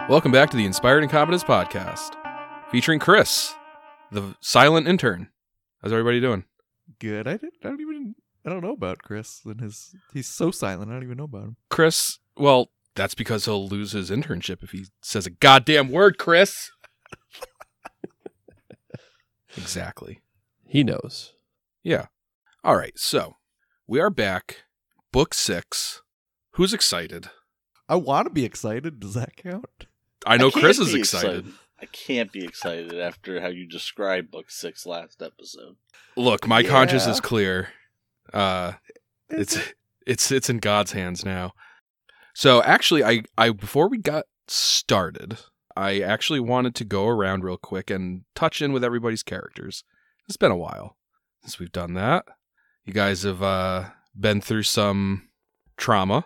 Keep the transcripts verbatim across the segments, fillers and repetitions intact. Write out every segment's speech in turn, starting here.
Welcome back to the Inspired Incompetence Podcast, featuring Chris, the silent intern. How's everybody doing? Good. I, didn't, I don't even, I don't know about Chris and his, he's so silent, I don't even know about him. Chris, well, that's because he'll lose his internship if he says a goddamn word, Chris. Exactly. He knows. Yeah. All right, so we are back. Book six. Who's excited? I want to be excited. Does that count? I know I can't Chris is be excited. I can't be excited after how you described book six last episode. Look, my Yeah. conscience is clear. Uh, it's it's it's in God's hands now. So actually, I, I before we got started, I actually wanted to go around real quick and touch in with everybody's characters. It's been a while since we've done that. You guys have uh, been through some trauma.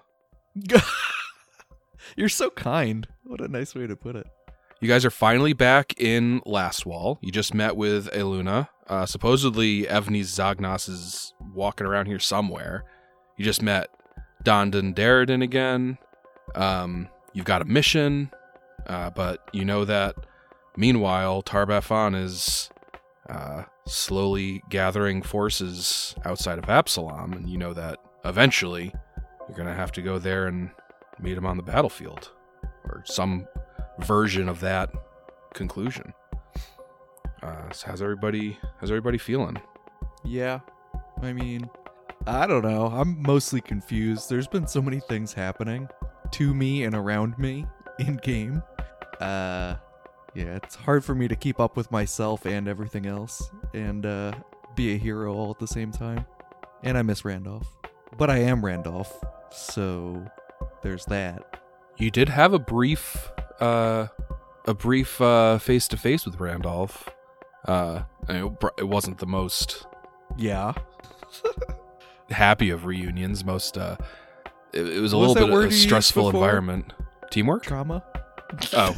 You're so kind. What a nice way to put it. You guys are finally back in Lastwall. You just met with Eluna. Uh, supposedly, Evni's Zagnos is walking around here somewhere. You just met Dondan Darridin again. Um, you've got a mission, uh, but you know that meanwhile, Tar-Baphon is uh, slowly gathering forces outside of Absalom, and you know that eventually you're going to have to go there and meet him on the battlefield, or some version of that conclusion. Uh, so how's everybody? How's everybody feeling? Yeah. I mean, I don't know. I'm mostly confused. There's been so many things happening to me and around me in game. Uh, yeah, it's hard for me to keep up with myself and everything else and uh, be a hero all at the same time. And I miss Randolph. But I am Randolph, so there's that. You did have a brief, uh, a brief uh, face-to-face with Randolph. Uh, I mean, it wasn't the most Yeah. happy of reunions. Most, uh, it, it was a What was little that bit word of a you used stressful before? environment. Teamwork? Trauma? Oh.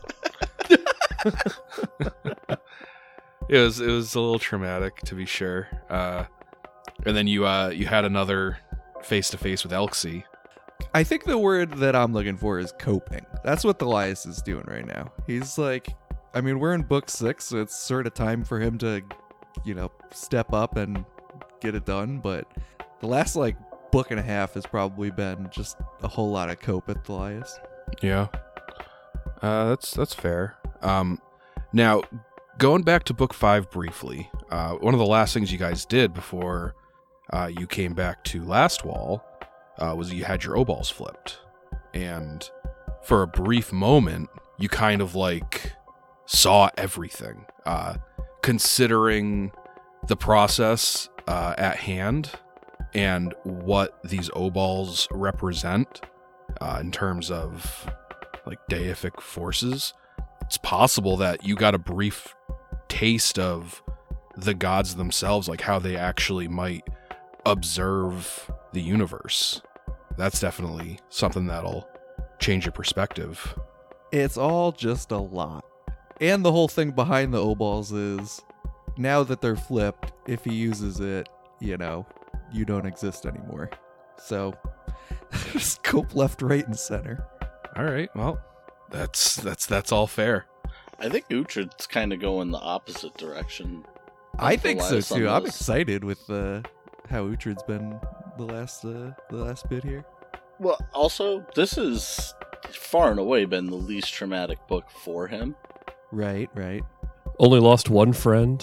It was it was a little traumatic, to be sure. Uh, and then you uh you had another face to face with Elxie. I think the word that I'm looking for is coping. That's what Elias is doing right now. He's like, I mean, we're in book six, so it's sort of time for him to, you know, step up and get it done. But the last, like, book and a half has probably been just a whole lot of cope at Elias. Yeah, uh, that's that's fair. Um, now going back to book five briefly, uh, one of the last things you guys did before uh, you came back to Lastwall uh, was you had your O-balls flipped, and for a brief moment, you kind of like saw everything. Uh, considering the process uh, at hand and what these O-balls represent uh, in terms of like deific forces, it's possible that you got a brief taste of the gods themselves, like how they actually might observe the universe. That's definitely something that'll change your perspective. It's all just a lot. And the whole thing behind the O-balls is, now that they're flipped, if he uses it, you know, you don't exist anymore. So, just cope left, right, and center. All right, well, that's that's that's all fair. I think Uhtred's kind of going the opposite direction. I of think so Elias on too. I'm this. excited with uh, how Uhtred's been the last uh, the last bit here. Well, also, this is far and away been the least traumatic book for him. Right, right. Only lost one friend.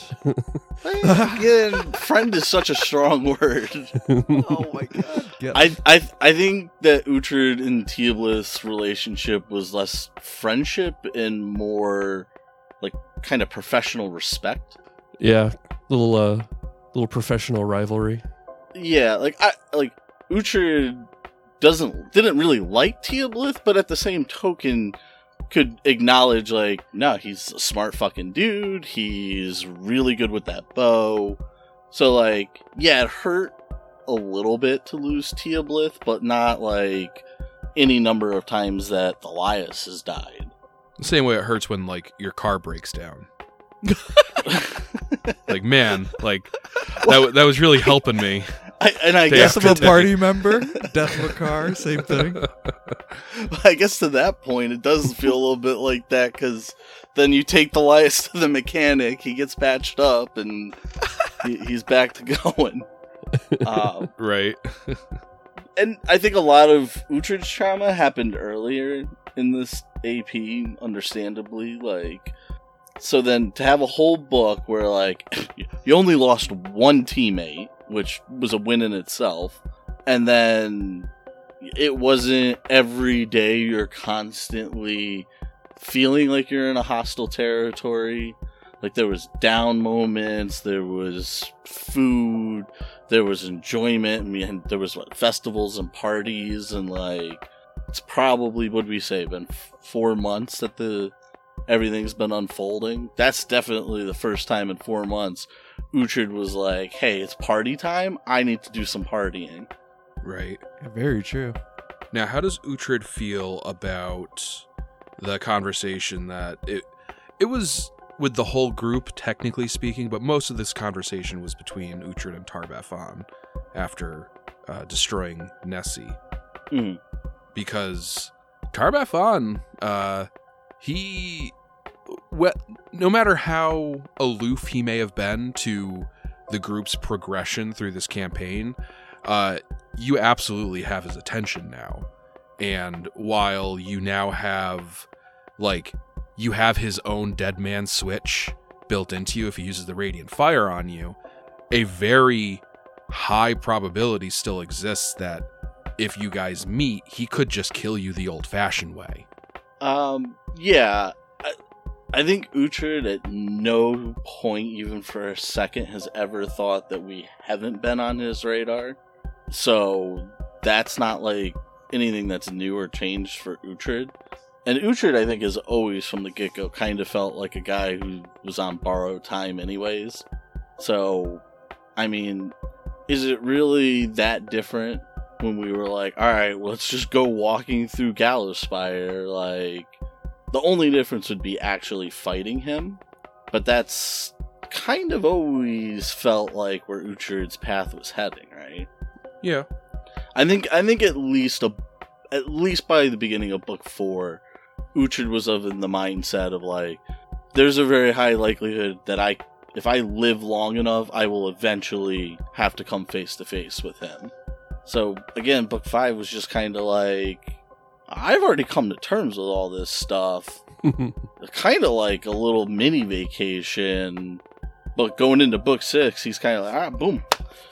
Again, friend is such a strong word. Oh my god. Yeah. I, I I think that Uhtred and Teoblith's relationship was less friendship and more like kind of professional respect. Yeah, little uh, little professional rivalry. Yeah, like I like Uhtred doesn't didn't really like Teoblith, but at the same token could acknowledge like, no, he's a smart fucking dude. He's really good with that bow. So like, yeah, it hurt a little bit to lose Teoblith, but not like any number of times that Elias has died. The same way it hurts when like your car breaks down. Like, man, like that that was really helping me. I, and I Day guess after a day. party member, death of a car, same thing. I guess to that point, it does feel a little bit like that, because then you take the Elias to the mechanic, he gets patched up, and he, he's back to going. Um, Right. and I think a lot of Uhtred's trauma happened earlier in this A P, understandably. Like, so then to have a whole book where, like, you only lost one teammate, which was a win in itself, and then it wasn't every day you're constantly feeling like you're in a hostile territory. Like, there was down moments, there was food, there was enjoyment, and there was what, festivals and parties, and like, it's probably, what would we say, been f- four months that the everything's been unfolding. That's definitely the first time in four months Uhtred was like, hey, it's party time, I need to do some partying. Right. Very true. Now, how does Uhtred feel about the conversation that it it was with the whole group, technically speaking, but most of this conversation was between Uhtred and Tar-Baphon after uh, destroying Nessie? Mm. Because Tar-Baphon, uh, he, well, no matter how aloof he may have been to the group's progression through this campaign, uh, you absolutely have his attention now. And while you now have, like, you have his own dead man switch built into you if he uses the radiant fire on you, a very high probability still exists that if you guys meet, he could just kill you the old-fashioned way. Um, yeah, I, I think Uhtred at no point, even for a second, has ever thought that we haven't been on his radar. So that's not like anything that's new or changed for Uhtred. And Uhtred, I think, has always, from the get-go, kind of felt like a guy who was on borrowed time anyways. So, I mean, is it really that different when we were like, alright, well, let's just go walking through Gallowspire? Like, the only difference would be actually fighting him. But that's kind of always felt like where Uhtred's path was heading, right? Yeah. I think I think at least a, at least by the beginning of book four, Uhtred was of in the mindset of like, there's a very high likelihood that I, if I live long enough, I will eventually have to come face to face with him. So again, book five was just kind of like, I've already come to terms with all this stuff. Kind of like a little mini vacation. But going into book six, he's kind of like, ah, boom.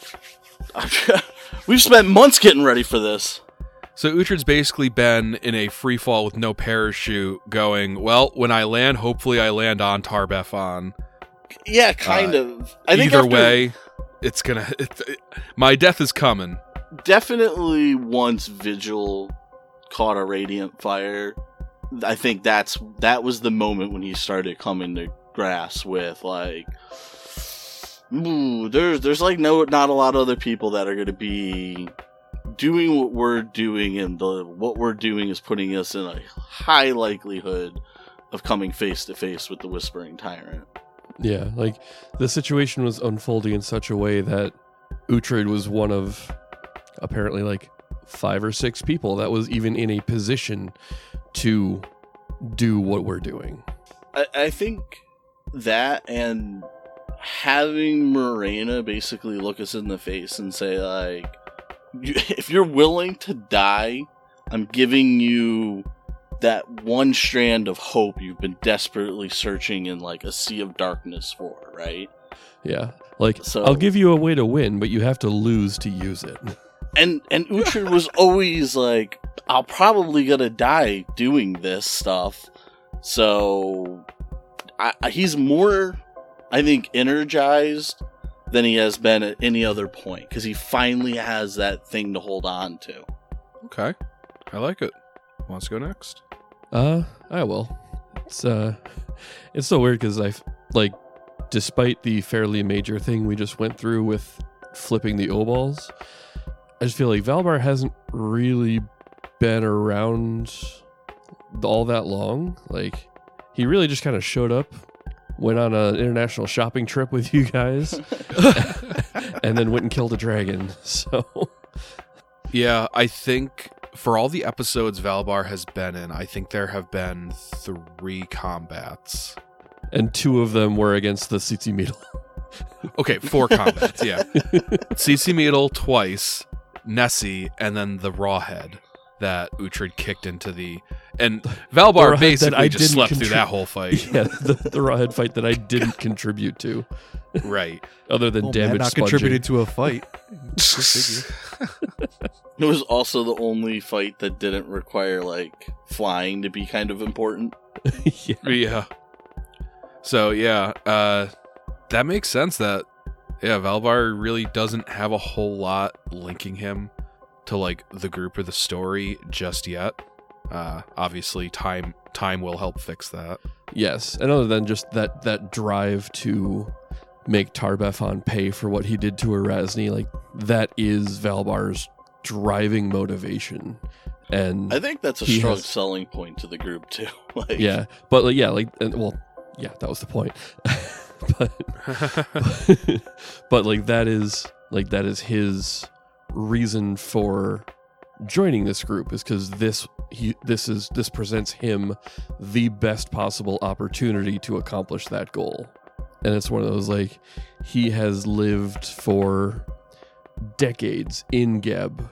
We've spent months getting ready for this. So Uhtred's basically been in a free fall with no parachute going, well, when I land, hopefully I land on Tar-Baphon. Yeah, kind Uh, of. I think Either after, way, it's gonna... It's, it, my death is coming. definitely once Vigil caught a radiant fire, I think that's that was the moment when he started coming to grasp with like, ooh, there's there's like no not a lot of other people that are going to be doing what we're doing, and the what we're doing is putting us in a high likelihood of coming face to face with the Whispering Tyrant. Yeah, like the situation was unfolding in such a way that Uhtred was one of apparently like five or six people that was even in a position to do what we're doing. I, I think that, and having Morena basically look us in the face and say like, if you're willing to die, I'm giving you that one strand of hope you've been desperately searching in like a sea of darkness for, right? Yeah, like So- I'll give you a way to win, but you have to lose to use it. And and Uhtred was always like, I'll probably gonna die doing this stuff. So I, I- he's more, I think, energized than he has been at any other point, because he finally has that thing to hold on to. Okay. I like it. Who wants to go next? Uh, I will. It's uh, it's so weird because I like, despite the fairly major thing we just went through with flipping the O-balls, I just feel like Valbar hasn't really been around all that long. Like, he really just kind of showed up, went on an international shopping trip with you guys, and then went and killed a dragon. So Yeah, I think for all the episodes Valbar has been in, I think there have been three combats. and two of them were against the Tzitzimidal. Okay, four combats, yeah. Tzitzimidal twice, Nessie, and then the Rawhead that Uhtred kicked into the... And Valbar Rawhead that basically I just didn't slept contri- through that whole fight. Yeah, the, the Rawhead fight that I didn't contribute to, Right. other than Well, damage Matt not sponging. contributed to a fight. Go figure. It was also the only fight that didn't require like flying to be kind of important. Yeah. Yeah. So, yeah, uh, that makes sense that, yeah, Valbar really doesn't have a whole lot linking him to, like, the group or the story just yet. Uh, obviously, time time will help fix that. Yes, and other than just that that drive to make Tar-Baphon pay for what he did to Erasni, like that is Valbar's driving motivation. And I think that's a He strong has- selling point to the group too. like, yeah, but like, yeah, like and, well, yeah, that was the point. but, but but like that is like that is his reason for joining this group, is because this he this is this presents him the best possible opportunity to accomplish that goal. And it's one of those, like, he has lived for decades in Geb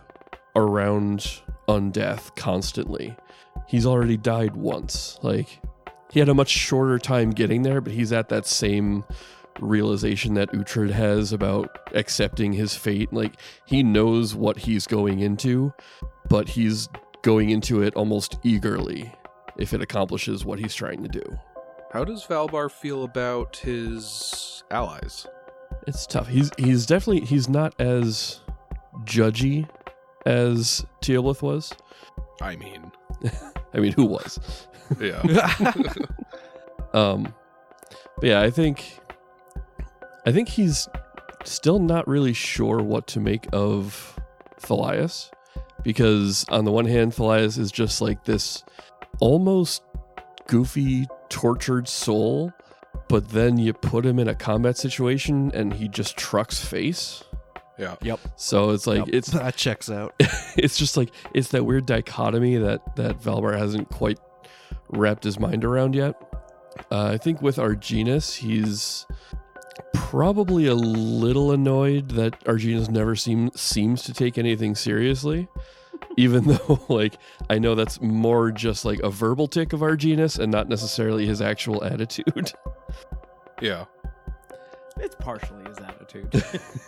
around Undeath constantly. He's already died once. Like, he had a much shorter time getting there, but he's at that same realization that Uhtred has about accepting his fate. Like, he knows what he's going into, but he's going into it almost eagerly if it accomplishes what he's trying to do. How does Valbar feel about his allies? It's tough. He's he's definitely he's not as judgy as Teoblith was. I mean, I mean, who was? yeah. Um, but yeah, I think I think he's still not really sure what to make of Thalias, because on the one hand, Thalias is just like this almost goofy, tortured soul, but then you put him in a combat situation and he just trucks face. Yeah. Yep. So it's like Yep. it's that checks out. it's just like it's that weird dichotomy that that Valbar hasn't quite wrapped his mind around yet. Uh, I think with Arginus, he's probably a little annoyed that Arginus never seem, seems to take anything seriously, even though, like, I know that's more just like a verbal tick of Arginus and not necessarily his actual attitude. Yeah. It's partially his attitude.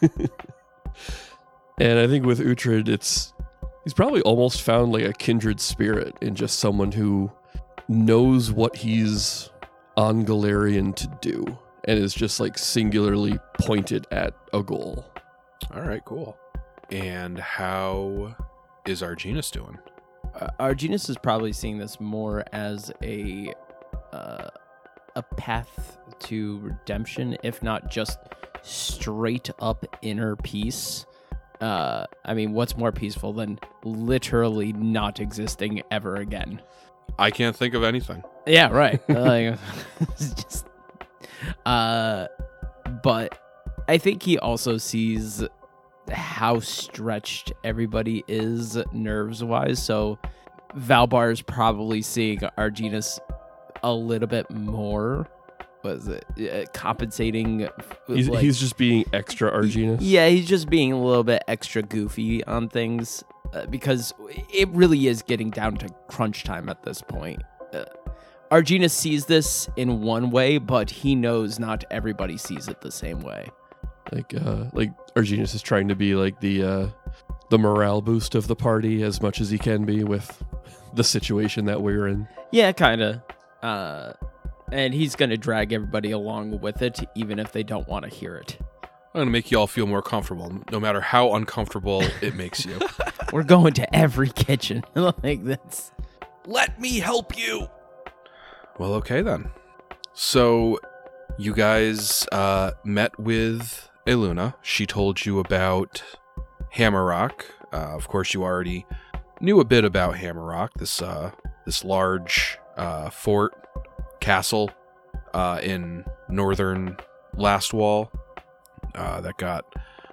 And I think with Uhtred, it's he's probably almost found like a kindred spirit in just someone who knows what he's on Galarian to do and is just like singularly pointed at a goal. All right, cool. And how is Arginus doing? uh, Arginus is probably seeing this more as a uh, a path to redemption, if not just straight up inner peace. Uh, I mean, what's more peaceful than literally not existing ever again? I can't think of anything. Yeah, right. like, it's just, uh, but I think he also sees how stretched everybody is nerves-wise. So Valbar is probably seeing Arginus a little bit more. Was it uh, compensating? He's, like- he's just being extra Arginus. Yeah, he's just being a little bit extra goofy on things uh, because it really is getting down to crunch time at this point. Uh, Arginus sees this in one way, but he knows not everybody sees it the same way. Like, uh, like Arginus is trying to be like the uh, the morale boost of the party as much as he can be with the situation that we're in. Yeah, kind of. Uh, and he's going to drag everybody along with it, even if they don't want to hear it. I'm going to make you all feel more comfortable, no matter how uncomfortable it makes you. We're going to every kitchen. like, that's... Let me help you. Well, okay then. So, you guys uh, met with Eluna. She told you about Hammerrock. Uh, of course, you already knew a bit about Hammerrock, this uh, this large uh, fort castle uh, in northern Lastwall uh, that got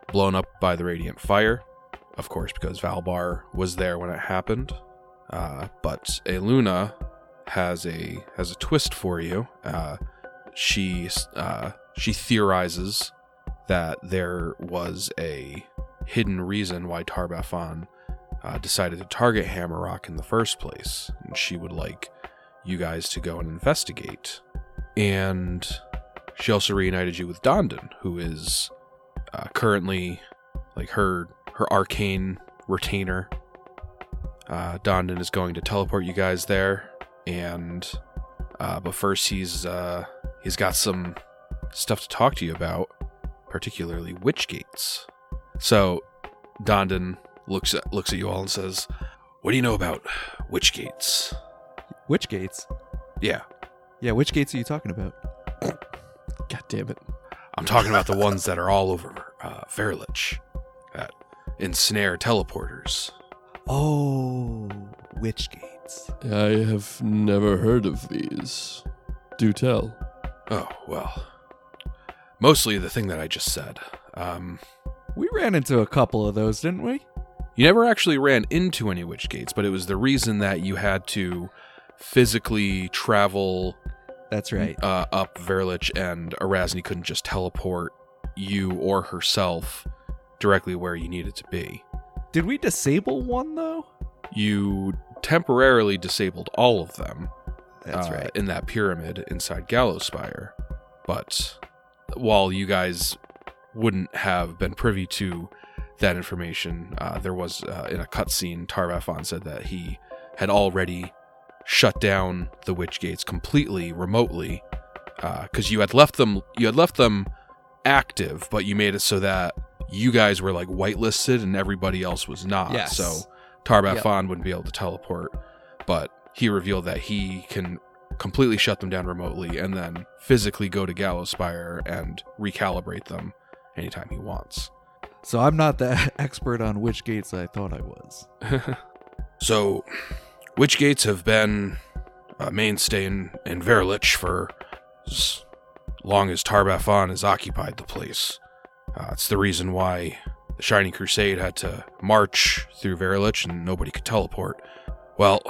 blown up by the radiant fire, of course, because Valbar was there when it happened. Uh, but Eluna has a has a twist for you. Uh, she uh, she theorizes that there was a hidden reason why Tar-Baphon uh, decided to target Hammerrock in the first place, and she would like you guys to go and investigate. And she also reunited you with Dondon, who is uh, currently like her her arcane retainer. Uh, Dondon is going to teleport you guys there, and uh, but first he's uh, he's got some stuff to talk to you about, particularly witch gates. So Dondon looks at looks at you all and says, "What do you know about witch gates?" Which gates? Yeah, Yeah, which gates are you talking about? God damn it. I'm talking about the ones that are all over uh, Verilich, that ensnare teleporters. Oh, witch gates. I have never heard of these. Do tell. Oh, well, mostly the thing that I just said. Um, We ran into a couple of those, didn't we? you never actually ran into any witch gates, but it was the reason that you had to physically travel That's right. uh, up Verilich, and Erasni couldn't just teleport you or herself directly where you needed to be. Did we disable one, though? You temporarily disabled all of them. That's uh, right. in that pyramid inside Gallowspire. But while you guys wouldn't have been privy to that information, uh, there was, uh, in a cutscene, Tar-Baphon said that he had already shut down the witch gates completely remotely, because uh, you had left them you had left them active, but you made it so that you guys were like whitelisted and everybody else was not. Yes. So Tar-Baphon wouldn't be able to teleport, but he revealed that he can completely shut them down remotely and then physically go to Gallowspire and recalibrate them anytime he wants. So I'm not the expert on which gates I thought I was. So, witch gates have been a mainstay in, in Verilich for as long as Tar-Baphon has occupied the place. Uh, it's the reason why the Shining Crusade had to march through Verilich and nobody could teleport. Well,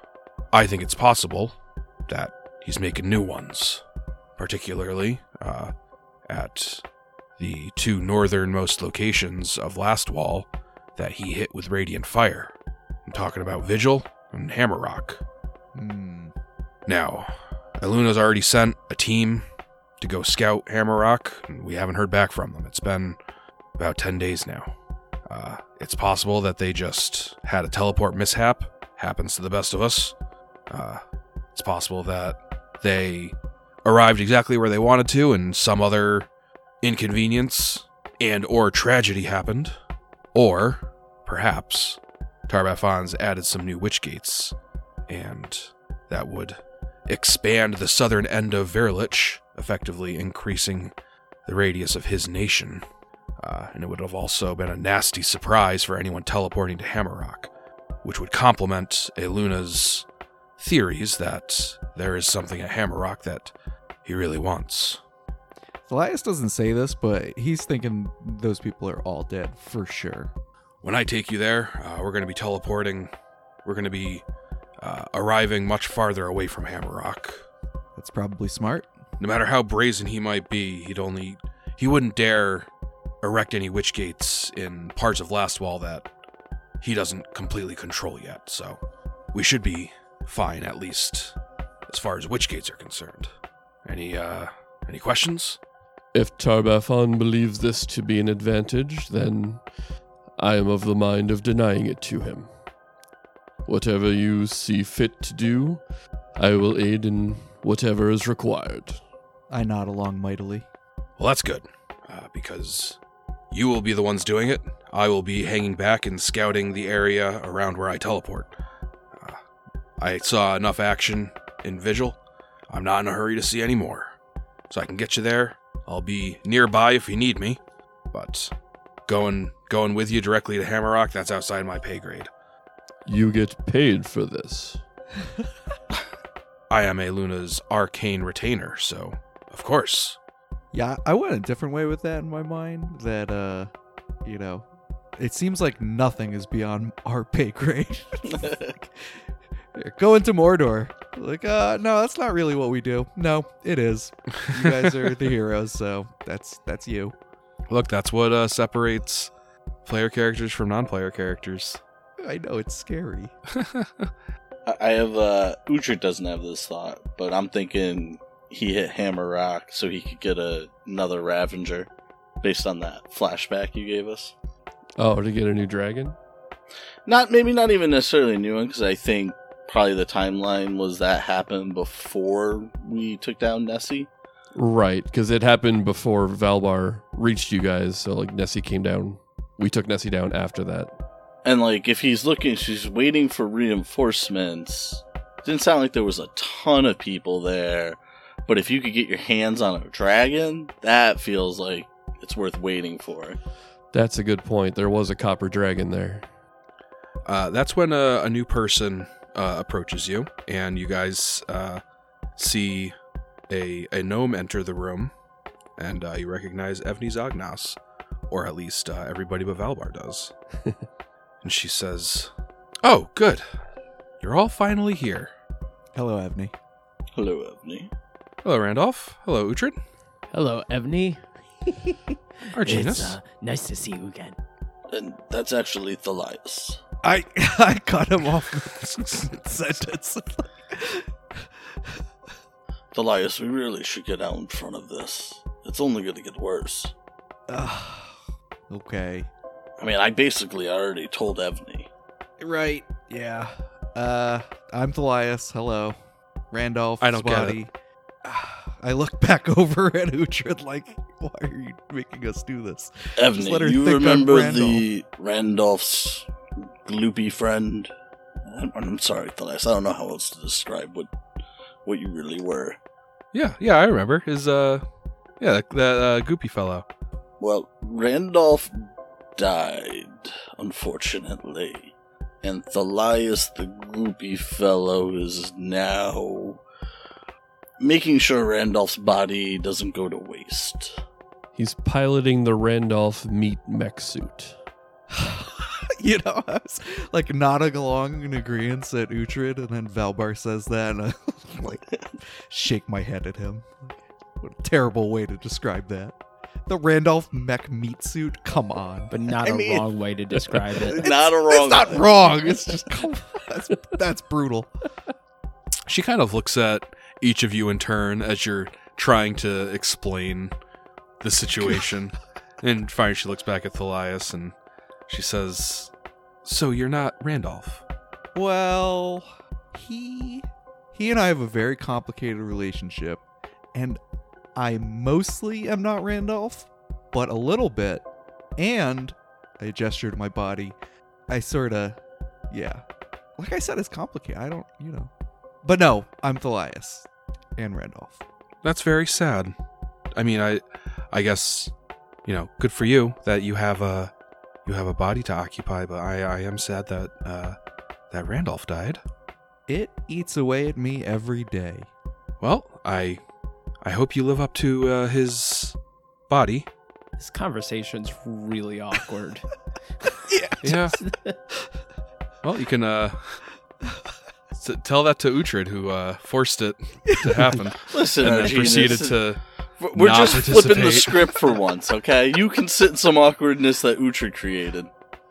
I think it's possible that he's making new ones, particularly uh, at the two northernmost locations of Lastwall that he hit with radiant fire. I'm talking about Vigil and Hammerrock. Hmm. Now, Eluna's already sent a team to go scout Hammerrock, and we haven't heard back from them. It's been about ten days now. Uh, it's possible that they just had a teleport mishap. Happens to the best of us. Uh, it's possible that they arrived exactly where they wanted to, and some other inconvenience and or tragedy happened. Or, perhaps, Tar-Baphon's added some new witch gates, and that would expand the southern end of Verilich, effectively increasing the radius of his nation. Uh, and it would have also been a nasty surprise for anyone teleporting to Hammerrock, which would complement Eluna's theories that there is something at Hammerrock that he really wants. Elias doesn't say this, but he's thinking those people are all dead for sure. When I take you there, uh, we're going to be teleporting. We're going to be uh, arriving much farther away from Hammerrock. That's probably smart. No matter how brazen he might be, he'd only he wouldn't dare erect any witch gates in parts of Lastwall that he doesn't completely control yet. So we should be fine, at least as far as witch gates are concerned. Any uh, any questions? If Tar-Baphon believes this to be an advantage, then I am of the mind of denying it to him. Whatever you see fit to do, I will aid in whatever is required. I nod along mightily. Well, that's good, uh, because you will be the ones doing it. I will be hanging back and scouting the area around where I teleport. Uh, I saw enough action in Vigil. I'm not in a hurry to see any more. So I can get you there. I'll be nearby if you need me. But going going with you directly to Hammerrock, that's outside my pay grade. You get paid for this. I am Eluna's arcane retainer, so of course. Yeah, I went a different way with that in my mind. That uh, you know, it seems like nothing is beyond our pay grade. Here, go into Mordor. Like, uh, no, that's not really what we do. No, it is. You guys are the heroes, so that's that's you. Look, that's what uh, separates player characters from non-player characters. I know, it's scary. I I have, uh, Uhtred doesn't have this thought, but I'm thinking he hit Hammer Rock so he could get a, another Ravager based on that flashback you gave us. Oh, to get a new dragon? Not, maybe not even necessarily a new one, because I think probably the timeline was that happened before we took down Nessie. Right, because it happened before Valbar reached you guys, so like Nessie came down. We took Nessie down after that. And like, if he's looking, she's waiting for reinforcements. Didn't sound like there was a ton of people there, but if you could get your hands on a dragon, that feels like it's worth waiting for. That's a good point. There was a copper dragon there. Uh, that's when a, a new person uh, approaches you, and you guys uh, see a, a gnome enter the room, and uh, you recognize Evnie Zognas, or at least uh, everybody but Valbar does. And she says, "Oh, good. You're all finally here." Hello, Evnie. Hello, Evnie. Hello, Randolph. Hello, Uhtred. Hello, Evnie. Arginus. It's uh, nice to see you again. And that's actually Thalias. I I cut him off sentence. Thalias, we really should get out in front of this. It's only going to get worse. Okay. I mean, I basically already told Evnie. Right. Yeah. Uh, I'm Thalias. Hello, Randolph. I don't get Swati. I look back over at Uhtred like, why are you making us do this? Just let her Evnie, you think I'm remember Randolph. the Randolph's gloopy friend? I'm, I'm sorry, Thalias. I don't know how else to describe what what you really were. Yeah, yeah, I remember. His, uh, yeah, that, that uh, goopy fellow. Well, Randolph died, unfortunately. And Thalias, the gloopy fellow, is now making sure Randolph's body doesn't go to waste. He's piloting the Randolph meat mech suit. You know, I was like nodding along in agreement at Uhtred, and then Valbar says that, and I like shake my head at him. What a terrible way to describe that. The Randolph mech meat suit? Come on. But not I a mean- wrong way to describe it. Not a wrong. It's not wrong. It's just, come on. That's, that's brutal. She kind of looks at each of you in turn as you're trying to explain the situation. And finally she looks back at Thalias and she says, "So you're not Randolph?" Well, he he and I have a very complicated relationship, and I mostly am not Randolph, but a little bit. And I gestured my body. I sort of, yeah. Like I said, it's complicated. I don't, you know. But no, I'm Thalias and Randolph. That's very sad. I mean, I I guess, you know, good for you that you have a you have a body to occupy, but I, I am sad that uh, that Randolph died. It eats away at me every day. Well, I I hope you live up to uh, his body. This conversation's really awkward. Yeah. Well, you can uh, s- tell that to Uhtred, who uh, forced it to happen, Listen, and then Arginus, proceeded this- to. We're not just flipping the participate. script for once, okay? You can sit in some awkwardness that Uhtred created.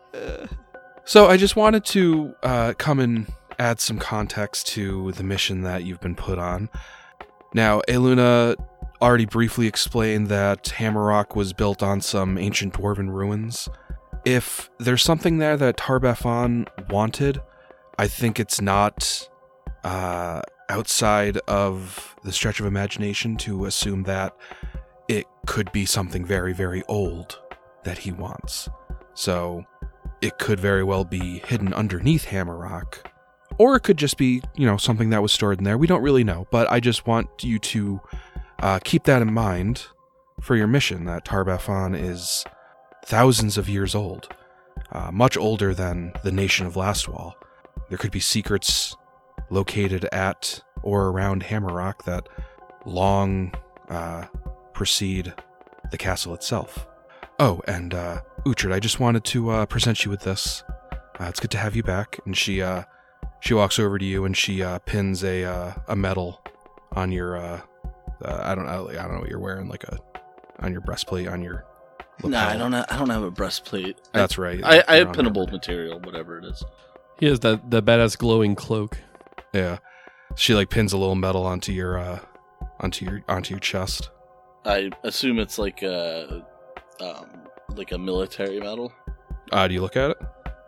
So I just wanted to uh, come and add some context to the mission that you've been put on. Now, Eluna already briefly explained that Hammerrock was built on some ancient dwarven ruins. If there's something there that Tar-Baphon wanted, I think it's not uh, outside of the stretch of imagination to assume that it could be something very, very old that he wants. So it could very well be hidden underneath Hammerrock, or it could just be, you know, something that was stored in there. We don't really know, but I just want you to uh, keep that in mind for your mission, that Tar-Baphon is thousands of years old, uh, much older than the nation of Lastwall. There could be secrets located at or around Hammerrock that long uh, precede the castle itself. Oh, and uh, Uhtred, I just wanted to uh, present you with this. Uh, it's good to have you back. And she uh, she walks over to you and she uh, pins a uh, a medal on your uh, uh, I don't know I don't know what you're wearing, like a on your breastplate, on your lapel. Nah, I don't. Ha- I don't have a breastplate. That's right. I, I You're have on pinnable armor. material, whatever it is. He has that the badass glowing cloak. Yeah, she like pins a little medal onto your uh, onto your onto your chest. I assume it's like a um, like a military medal. Uh, do you look at it?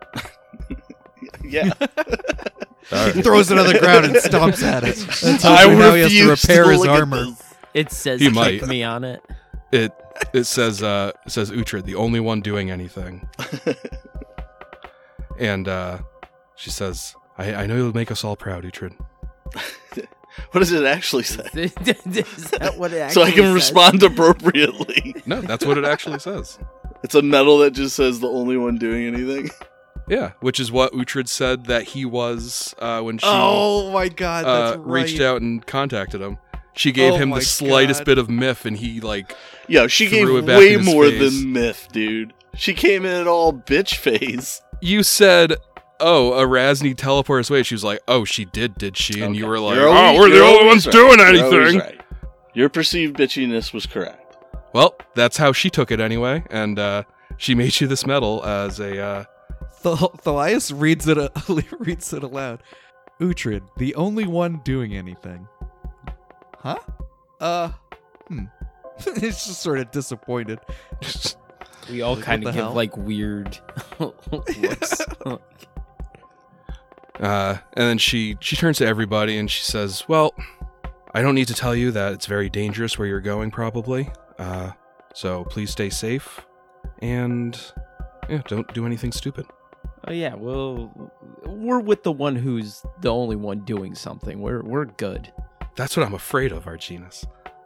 Yeah. All right. He throws it on the ground and stomps at it. That's I hopefully how he has to refuse repair his look at armor. this. It says He kick might. me on it. It it says uh it says Uhtred, the only one doing anything. And uh she says, I, I know you'll make us all proud, Uhtred. What does it actually say? Is that what it actually So I can says? respond appropriately. No, that's what it actually says. It's a medal that just says the only one doing anything. Yeah, which is what Uhtred said that he was uh when she Oh my god, that's uh, right. reached out and contacted him. She gave Oh him my the slightest God. bit of myth and he like Yo, she gave Threw it back way in his more face. than myth, dude. She came in at all bitch face. you said, "Oh, Erasni teleport us away." She was like, "Oh, she did, did she?" And you Okay. were like, You're "Oh, always- we're the you're only always ones right. doing You're always anything." right. Your perceived bitchiness was correct. Well, that's how she took it anyway, and uh, she made you this medal as a. Uh, Th- Thalias reads it, reads it aloud. Uhtred, the only one doing anything. Huh? Uh, hmm. It's just sort of disappointed. We all Like, kind what of the give hell? like weird looks. uh, and then she she turns to everybody and she says, "Well, I don't need to tell you that it's very dangerous where you're going, probably. Uh, so please stay safe, and yeah, don't do anything stupid." Oh yeah, well, we're with the one who's the only one doing something. We're we're good. That's what I'm afraid of, Arginus.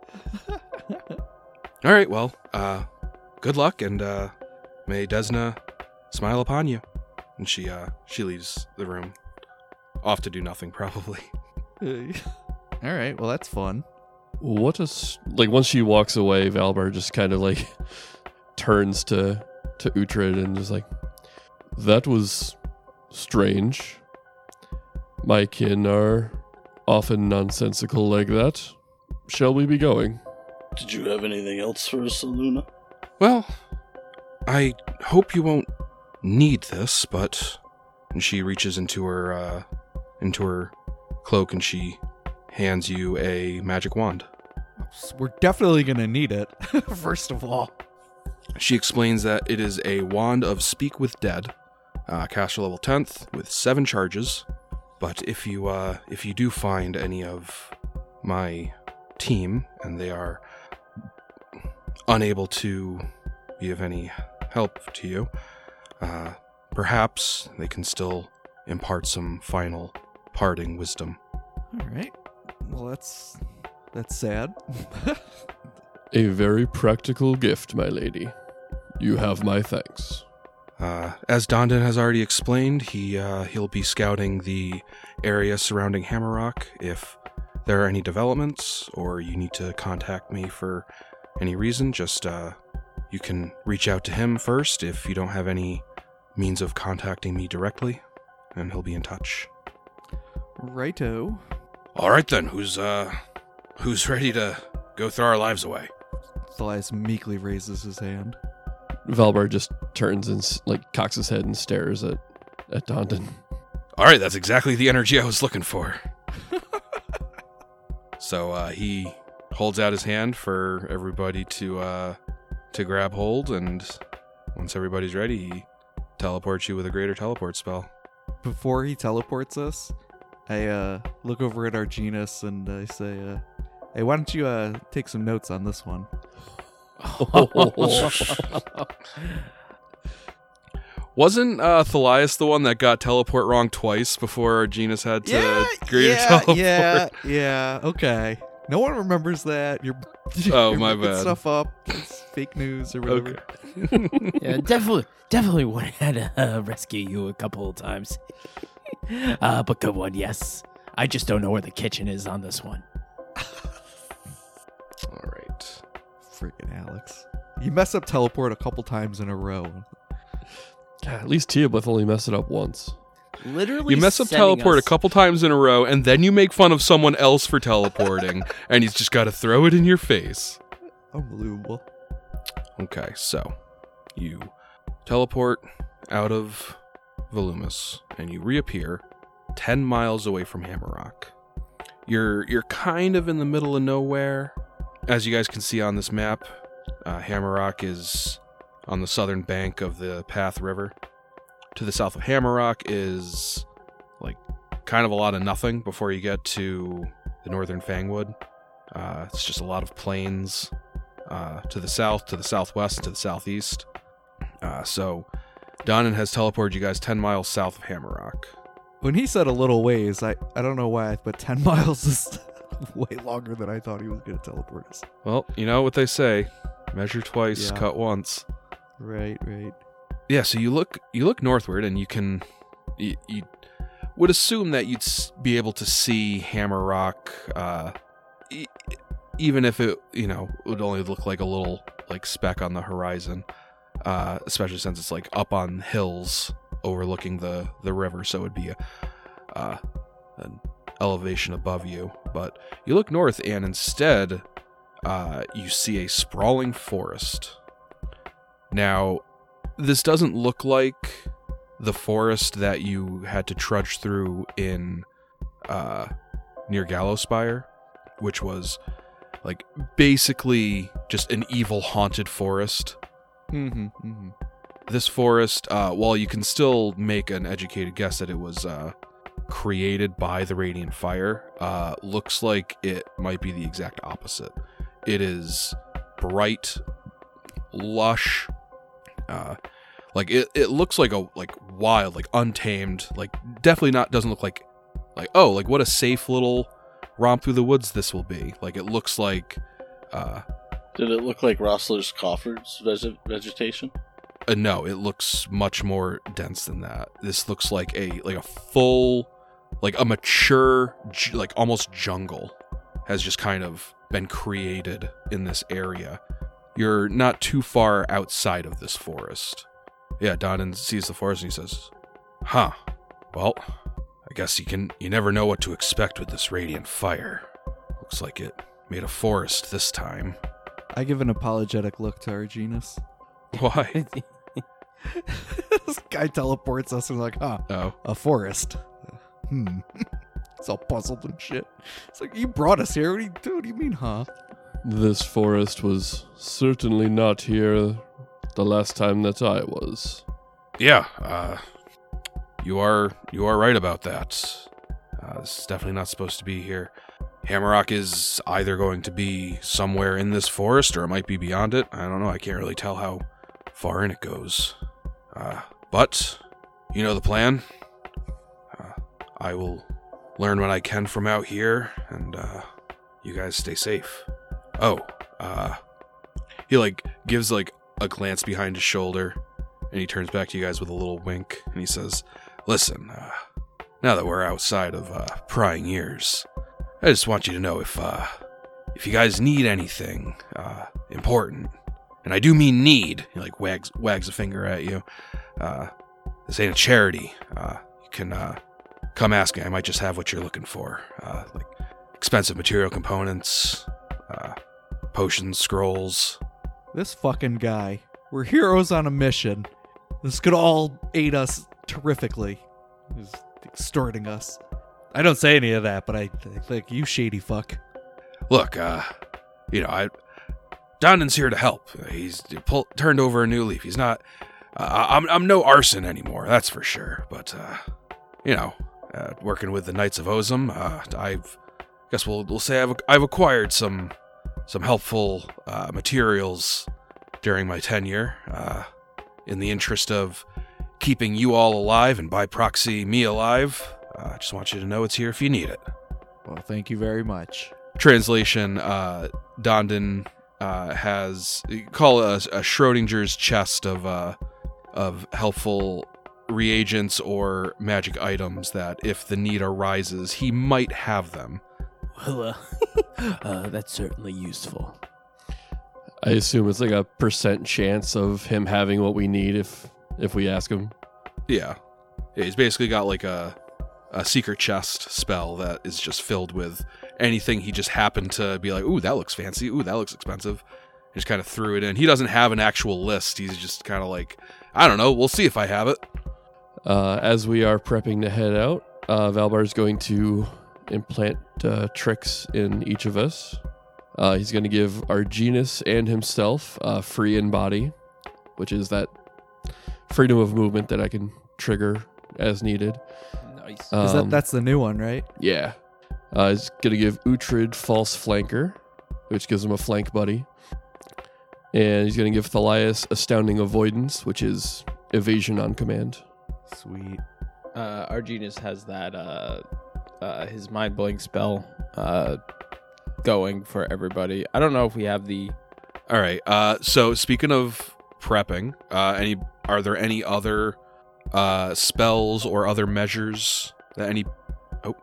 All right, well, uh, good luck, and uh, may Desna smile upon you. And she uh, she leaves the room, off to do nothing, probably. All right, well that's fun. What a s- like once she walks away, Valbar just kind of like turns to to Uhtred and is like, "That was strange. My kin are often nonsensical like that. Shall we be going?" Did you have anything else for us, Luna? Well, I hope you won't need this, but and she reaches into her uh, into her cloak and she hands you a magic wand. We're definitely gonna need it. First of all, She explains that it is a wand of Speak with Dead, uh, caster level tenth with seven charges. But if you uh, if you do find any of my team and they are unable to be of any help to you, uh, perhaps they can still impart some final parting wisdom. all right. Well, that's that's sad. A very practical gift, my lady. You have my thanks. Uh, as Dondon has already explained, he uh, he'll be scouting the area surrounding Hammerrock. If there are any developments, or you need to contact me for any reason, just uh, you can reach out to him first if you don't have any means of contacting me directly, and he'll be in touch. Righto. All right then, who's uh, who's ready to go throw our lives away? Thalias meekly raises his hand. Valbar just turns and s- like cocks his head and stares at at Dondon. All right, that's exactly the energy I was looking for. So uh, he holds out his hand for everybody to uh, to grab hold, and once everybody's ready, he teleports you with a greater teleport spell. Before he teleports us, I uh, look over at Arginus and I say, uh, "Hey, why don't you uh, take some notes on this one?" Wasn't uh, Thalias the one that got teleport wrong twice before Arginus had to greater yeah, teleport? yeah, yeah. Okay. No one remembers that. You're, Oh, you're my making bad. stuff up. It's fake news or whatever. Okay. Yeah, definitely, definitely would have had to uh, rescue you a couple of times. uh, but good one, yes. I just don't know where the kitchen is on this one. All right. Freaking Alex. You mess up teleport a couple times in a row. God, at least Teoblith only messed it up once. Literally, You mess up sending teleport us- a couple times in a row, and then you make fun of someone else for teleporting, and he's just got to throw it in your face. Unbelievable. Okay, so you teleport out of Volumus, and you reappear ten miles away from Hammerrock. You're you're kind of in the middle of nowhere, as you guys can see on this map. Uh, Hammerrock is on the southern bank of the Path River. To the south of Hammerrock is like kind of a lot of nothing before you get to the northern Fangwood. Uh, it's just a lot of plains uh, to the south, to the southwest, and to the southeast. Uh, so Donan has teleported you guys ten miles south of Hammerrock. When he said a little ways, I, I don't know why, but ten miles is way longer than I thought he was going to teleport us. Well, you know what they say: measure twice, Yeah. cut once. Right, right. Yeah, so you look you look northward, and you can you, you would assume that you'd s- be able to see Hammerrock, uh, e- even if it you know would only look like a little like speck on the horizon, uh, especially since it's like up on hills overlooking the the river, so it'd be a uh, an elevation above you. But you look north, and instead, uh, you see a sprawling forest. Now, this doesn't look like the forest that you had to trudge through in uh, near Gallowspire, which was like basically just an evil haunted forest. Mm-hmm, mm-hmm. This forest, uh, while you can still make an educated guess that it was uh, created by the Radiant Fire, uh, looks like it might be the exact opposite. It is bright, lush, uh, like it, it looks like a like wild, like untamed, like definitely not doesn't look like like oh like what a safe little romp through the woods this will be. Like it looks like uh, Did it look like Rossler's Coffer's veg- vegetation? Uh, no, it looks much more dense than that. This looks like a like a full, like a mature, ju- like almost jungle has just kind of been created in this area. You're not too far outside of this forest. Yeah, Donan sees the forest and he says, "Huh. Well, I guess you can. You never know what to expect with this Radiant Fire. Looks like it made a forest this time." I give an apologetic look to Arginus. Why? This guy teleports us and we're like, huh, Oh. a forest. Hmm. It's all puzzled and shit. It's like, you brought us here. What do you, do? What do you mean, huh? This forest was certainly not here the last time that I was. Yeah, uh, you are you are right about that. Uh, this is definitely not supposed to be here. Hammerrock is either going to be somewhere in this forest or it might be beyond it. I don't know. I can't really tell how far in it goes. Uh, but you know the plan. Uh, I will learn what I can from out here, and uh, you guys stay safe. Oh, uh, he like gives like a glance behind his shoulder. And he turns back to you guys with a little wink, and he says, "Listen, uh, now that we're outside of uh, prying ears, I just want you to know if uh, if you guys need anything uh, important, and I do mean need," he like wags wags a finger at you. Uh, this ain't a charity. Uh, you can uh, come ask me. I might just have what you're looking for, uh, like expensive material components, uh, potions, scrolls. This fucking guy. We're heroes on a mission. This could all aid us terrifically. He's extorting us. I don't say any of that, but I think you shady fuck. Look, uh, you know, I Donan's here to help. He's pull, turned over a new leaf. He's not. Uh, I'm I'm no arson anymore. That's for sure. But uh, you know, uh, working with the Knights of Ozum, uh, I've guess we'll we'll say I've I've acquired some some helpful uh, materials during my tenure, uh, in the interest of keeping you all alive and by proxy me alive. I uh, just want you to know it's here if you need it. Well, thank you very much. Translation, uh, Dondon uh, has, call it a, a Schrodinger's chest of uh, of helpful reagents or magic items that if the need arises, he might have them. Well, uh, uh, that's certainly useful. I assume it's like a percent chance of him having what we need if if we ask him. Yeah. Yeah, he's basically got like a a secret chest spell that is just filled with anything he just happened to be like, ooh, that looks fancy. Ooh, that looks expensive. He just kind of threw it in. He doesn't have an actual list. He's just kind of like, I don't know. We'll see if I have it. Uh, as we are prepping to head out, uh, Valbar is going to implant uh, tricks in each of us. Uh, he's going to give Arginus and himself uh, free in body, which is that freedom of movement that I can trigger as needed. Nice. Is Um, that that's the new one, right? Yeah. Uh, he's going to give Uhtred false flanker, which gives him a flank buddy. And he's going to give Thalias astounding avoidance, which is evasion on command. Sweet. Uh, Arginus has that, uh, uh, his mind blowing spell, uh, going for everybody. I don't know if we have the. All right. Uh, so speaking of prepping, uh, any are there any other uh, spells or other measures that any? Oh,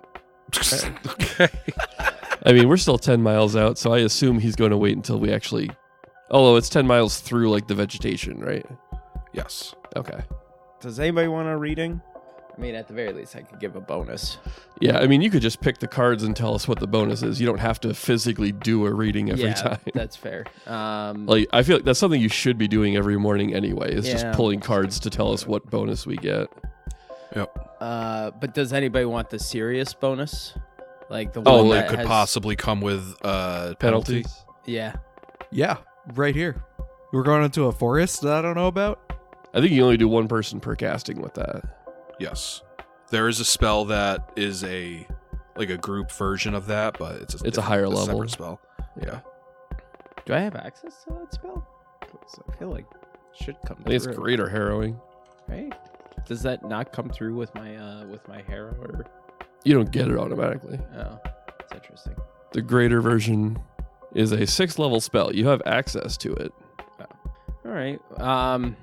okay. I mean, we're still ten miles out, so I assume he's going to wait until we actually... Although it's ten miles through, like, the vegetation, right? Yes. Okay. Does anybody want a reading? I mean, at the very least, I could give a bonus. Yeah, I mean, you could just pick the cards and tell us what the bonus is. You don't have to physically do a reading every yeah, time. that's fair. Um, Like, I feel like that's something you should be doing every morning anyway, is just Yeah. pulling cards to tell us what bonus we get. Yep. uh, but does anybody want the serious bonus? Like the Oh, one That that could has, possibly come with uh, penalty. Penalties? Yeah. Yeah, right here. We're going into a forest that I don't know about. I think you only do one person per casting with that. Yes. There is a spell that is a like a group version of that, but it's a, It's a higher level. separate spell. Yeah. Do I have access to that spell? 'Cause I feel like it should come I think it's through. great or harrowing. Right? Does that not come through with my uh with my harrow or You don't get it automatically. oh that's interesting. The greater version is a sixth level spell. You have access to it. All right. Um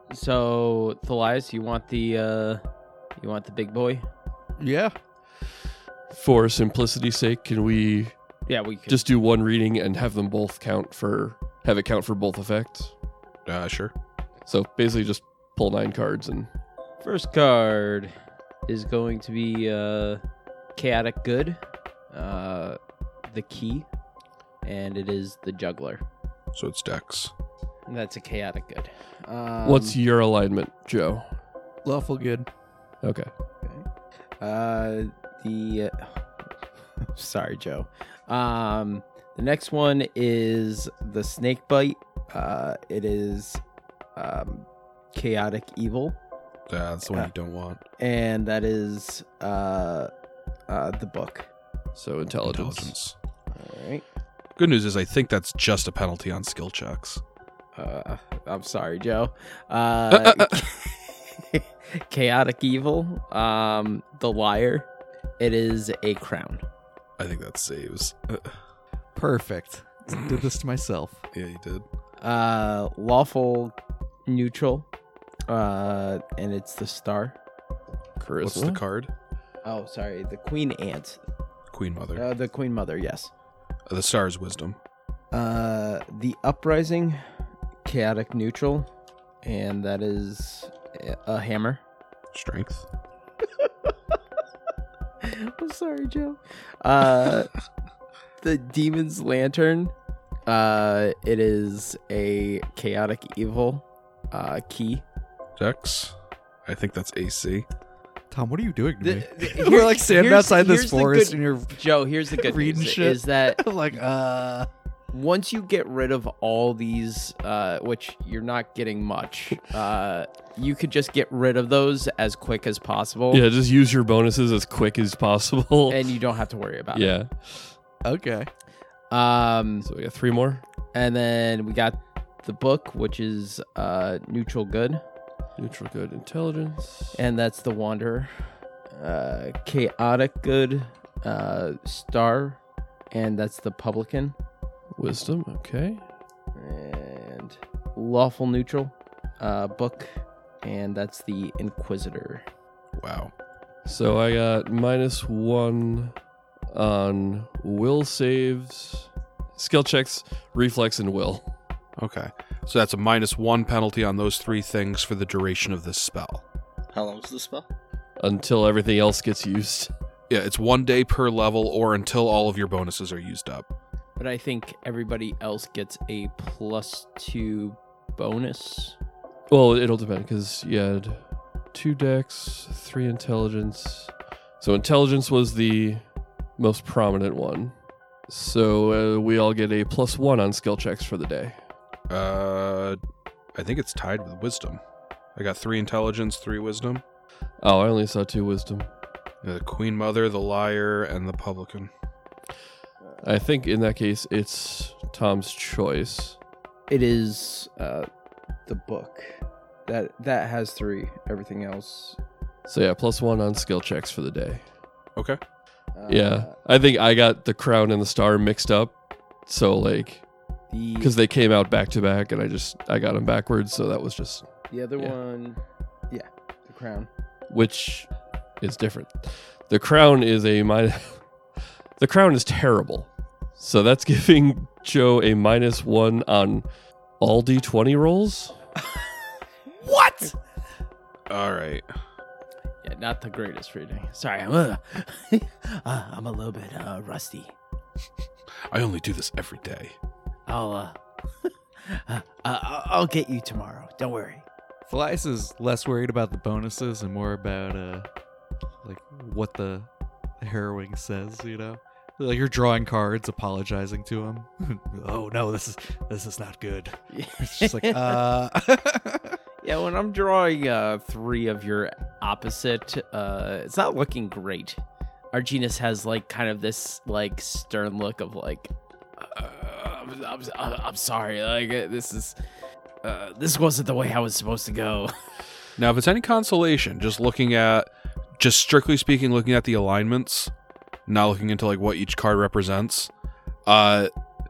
so Thalias, you want the uh you want the big boy? Yeah. For simplicity's sake, can we Yeah, we could just do one reading and have them both count for have it count for both effects? Uh, sure. So basically just pull nine cards and First card is going to be uh Chaotic Good. Uh the key. And it is the juggler. So it's Dex. And that's a chaotic good. Um, what's your alignment, Joe? Lawful good. Okay. Uh, the sorry, Joe. Um, the next one is the snake bite. Uh, it is um, chaotic evil, That's the one Uh, you don't want. and that is uh, uh, the book. So intelligence. Intelligence. All right. Good news is I think that's just a penalty on skill checks. Uh, I'm sorry, Joe. Uh, chaotic evil. Um, the liar. It is a crown. I think that saves. Perfect. Did this to myself. Yeah, you did. Uh, lawful neutral. Uh, and it's the star. Charisma. What's the card? Oh, sorry, the queen ant. Queen Mother. Uh, the queen mother. Yes. Uh, the star is wisdom. Uh, the uprising. Chaotic neutral, and that is a hammer. Strength. I'm sorry, Joe. Uh, the demon's lantern. Uh, it is a chaotic evil. Uh, key. Dex. I think that's A C. Tom, what are you doing to The- me? the- We're like here's- standing here's- outside this here's the forest good- and you're Joe, here's the good Reading news: shit. is that I'm like, uh. once you get rid of all these, uh, which you're not getting much, uh, you could just get rid of those as quick as possible, Yeah, just use your bonuses as quick as possible. and you don't have to worry about yeah. Okay. it. Um, So we got three more. and then we got the book, which is uh, neutral good, Neutral good intelligence. and that's the wanderer. Uh, chaotic good, uh, star, and that's the publican. Wisdom. Okay. And lawful neutral, uh, book, and that's the inquisitor. Wow. So I got minus one on will saves, skill checks, reflex, and will. Okay. So that's a minus one penalty on those three things for the duration of this spell. How long is the spell? Until everything else gets used. Yeah, it's one day per level or until all of your bonuses are used up. But I think everybody else gets a plus two bonus. Well, it'll depend because you had two dex, three intelligence. So intelligence was the most prominent one. So uh, we all get a plus one on skill checks for the day. Uh, I think it's tied with wisdom. I got three intelligence, three wisdom. Oh, I only saw two wisdom. The Queen Mother, the Liar, and the Publican. I think in that case it's Tom's choice. It is uh, the book that that has three. Everything else. So yeah, plus one on skill checks for the day. Okay. Uh, Yeah, I think I got the crown and the star mixed up. So like, The because they came out back to back, and I just I got them backwards. So that was just the other yeah. one, yeah, the crown. which is different. The crown is a minus. The crown is terrible. So that's giving Joe a minus one on all d twenty rolls. What? All right. Yeah, not the greatest reading. Sorry, I'm a, uh, I'm a little bit uh, rusty. I only do this every day. I'll uh, uh, uh, I'll get you tomorrow. Don't worry. Thalias is less worried about the bonuses and more about uh like what the harrowing says, you know? Like you're drawing cards, apologizing to him. Oh no, this is this is not good. It's just like uh Yeah, when I'm drawing uh, three of your opposite, uh, it's not looking great. Arginus has like kind of this like stern look of like, uh, I'm, I'm, I'm sorry, like this is, uh, this wasn't the way I was supposed to go. Now, if it's any consolation, just looking at, just strictly speaking, looking at the alignments, not looking into like what each card represents, uh,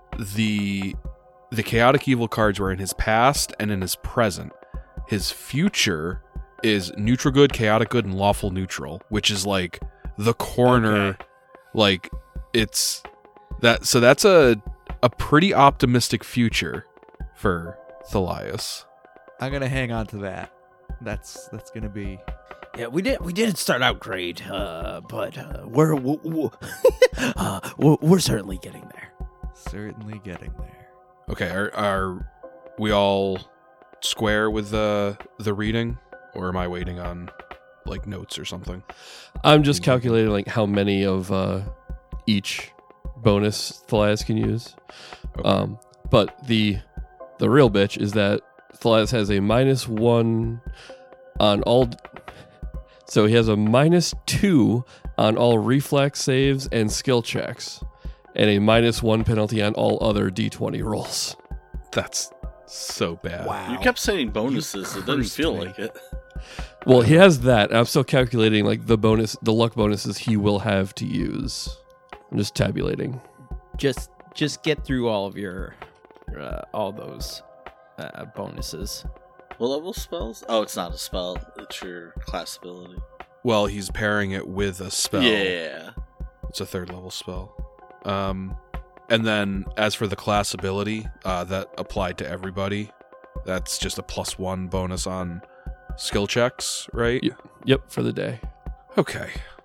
the the chaotic evil cards were in his past and in his present. His future is neutral good, chaotic good, and lawful neutral, which is like the corner. Okay. Like it's that. So that's a a pretty optimistic future for Thalias. I'm gonna hang on to that. That's that's gonna be Yeah, we did we didn't start out great, uh, but uh, we're we're, uh, we're we're certainly getting there. certainly getting there. Okay, are are we all square with the the reading, or am I waiting on like notes or something? I'm just calculating like how many of uh, each bonus Thalias can use. Okay. Um, but the the real bitch is that Thalias has a minus one on all. So he has a minus two on all reflex saves and skill checks, and a minus one penalty on all other d twenty rolls. That's so bad. You kept saying bonuses. It didn't cursed feel me. like it. Well, he has that. And I'm still calculating like the bonus, the luck bonuses he will have to use. I'm just tabulating. Just just get through all of your uh, all those uh, bonuses. What level spells? Oh, it's not a spell. It's your class ability. Well, he's pairing it with a spell. Yeah. It's a third level spell. Um, and then as for the class ability, uh, that applied to everybody. That's just a plus one bonus on skill checks, right? Yeah. Yep, for the day. Okay.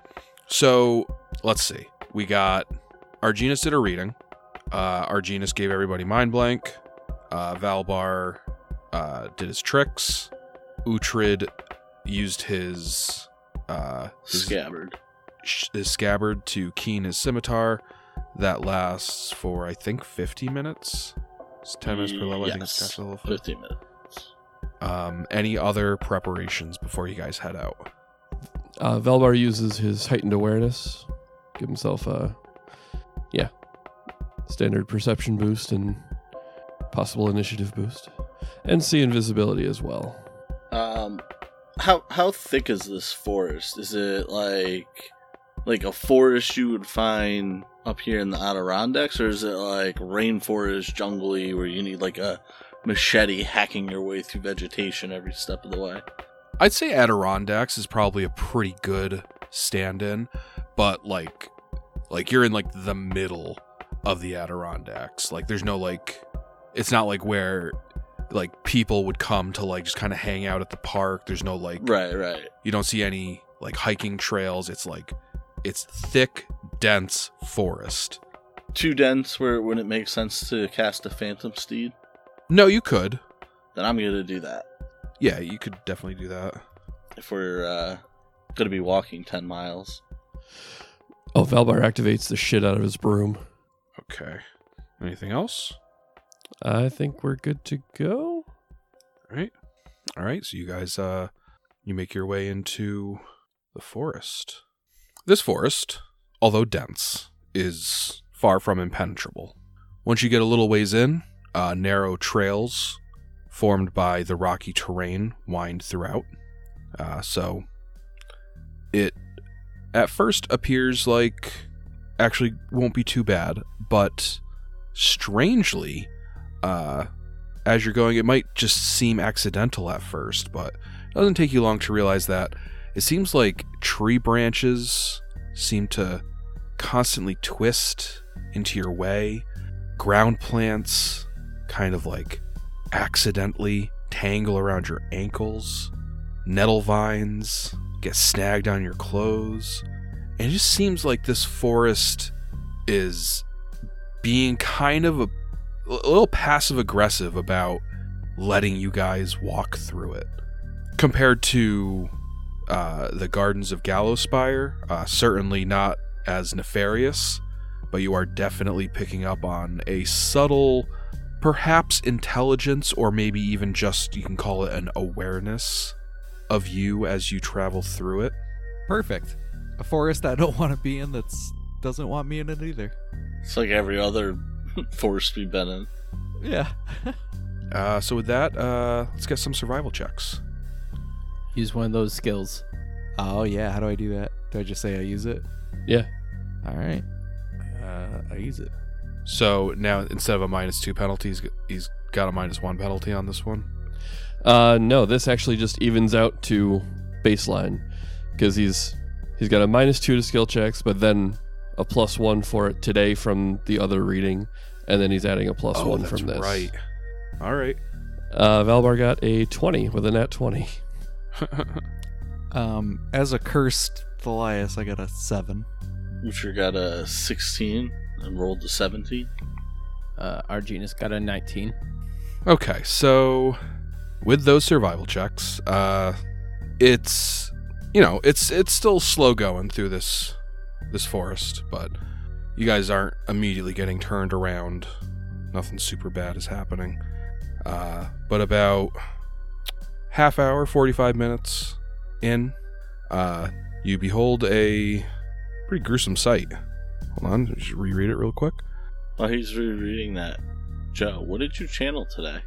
So let's see. We got Arginus did a reading. Uh, Arginus gave everybody mind blank. Uh, Valbar uh, did his tricks. Uhtred used his uh, his, Scabbard. sh- his scabbard to keen his scimitar. That lasts for I think fifty minutes. It's ten minutes per level. I think it's Yes. cast level. fifteen minutes. Um, any other preparations before you guys head out? Uh, Valbar uses his heightened awareness, give himself a, yeah, standard perception boost and possible initiative boost, and see invisibility as well. Um, how how thick is this forest? Is it like like a forest you would find up here in the Adirondacks, or is it like rainforest, jungly, where you need like a machete hacking your way through vegetation every step of the way? I'd say Adirondacks is probably a pretty good stand-in, but like, like you're in like the middle of the Adirondacks. Like, there's no like, it's not like where like people would come to like just kind of hang out at the park. There's no like Right, right. you don't see any like hiking trails. It's like it's thick, dense forest. Too dense where it wouldn't make sense to cast a Phantom Steed? No, you could. Then I'm going to do that. Yeah, you could definitely do that. If we're uh, going to be walking ten miles. Oh, Valbar activates the shit out of his broom. Okay. Anything else? I think we're good to go. All right. All right. So you guys, uh, you make your way into the forest. This forest, although dense, is far from impenetrable. Once you get a little ways in, uh, narrow trails formed by the rocky terrain wind throughout. Uh, so it at first appears like actually won't be too bad, but strangely, uh, as you're going, it might just seem accidental at first, but it doesn't take you long to realize that it seems like tree branches seem to constantly twist into your way. Ground plants kind of like accidentally tangle around your ankles. Nettle vines get snagged on your clothes. And it just seems like this forest is being kind of a, a little passive aggressive about letting you guys walk through it. Compared to uh, the Gardens of Gallowspire, uh, certainly not as nefarious, but you are definitely picking up on a subtle, perhaps intelligence, or maybe even just, you can call it an awareness of you as you travel through it. Perfect. A forest I don't want to be in that doesn't want me in it either. It's like every other forest we've been in. Yeah. Uh, so with that, uh, let's get some survival checks. Use one of those skills. Oh, yeah. How do I do that? Do I just say I use it? Yeah. All right. Uh, I use it. So now instead of a minus two penalty, he's, he's got a minus one penalty on this one. Uh, no, this actually just evens out to baseline because he's he's got a minus two to skill checks, but then a plus one for it today from the other reading, and then he's adding a plus Oh, one that's from this. right. All right. Uh, Valbar got a twenty with a nat twenty. Um, as a cursed Thalias, I got a seven. Ucher got a sixteen and rolled a seventeen. Uh, Arginus got a nineteen. Okay, so with those survival checks, uh, it's you know it's it's still slow going through this this forest, but you guys aren't immediately getting turned around. Nothing super bad is happening. Uh, but about half hour, forty-five minutes in, uh, you behold a pretty gruesome sight. Hold on, just reread it real quick. While he's rereading that, Joe, what did you channel today?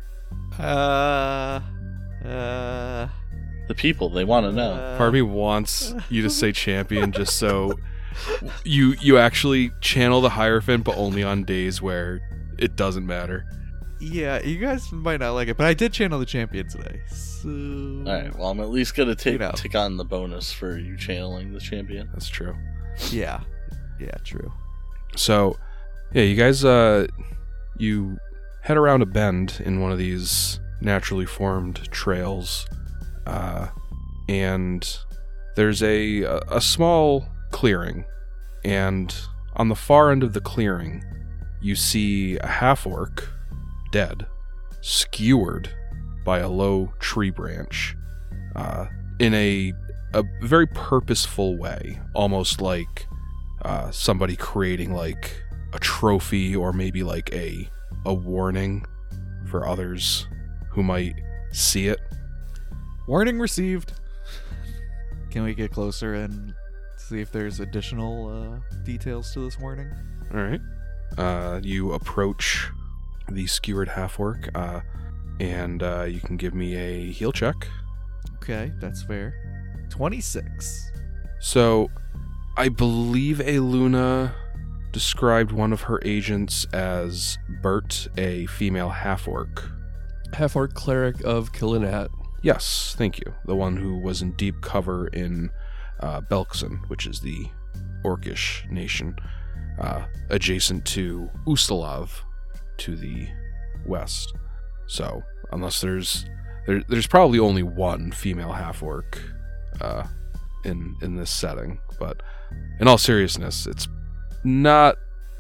Uh, uh, The people, they want to know. uh, Part of me wants you to say champion just so you you actually channel the Hierophant, but only on days where it doesn't matter. Yeah, you guys might not like it, but I did channel the champion today. So. Alright, well, I'm at least going to take You know. tick on the bonus for you channeling the champion. That's true. Yeah. Yeah, true. So, yeah, you guys, uh, you head around a bend in one of these naturally formed trails, uh, and there's a a small clearing, and on the far end of the clearing, you see a half-orc, dead, skewered by a low tree branch, uh, in a a very purposeful way, almost like uh, somebody creating like a trophy or maybe like a a warning for others who might see it. Warning received. Can we get closer and see if there's additional uh, details to this warning? All right. Uh, you approach the skewered half-orc, uh, and uh, you can give me a heal check. Okay, that's fair. twenty-six. So, I believe Eluna described one of her agents as Bert, a female half-orc. Half-orc cleric of Kilinat. Yes, thank you. The one who was in deep cover in uh, Belkzen, which is the Orcish nation, uh, adjacent to Ustalav to the west. So, unless there's there, there's probably only one female half orc uh, in in this setting. But in all seriousness, it's not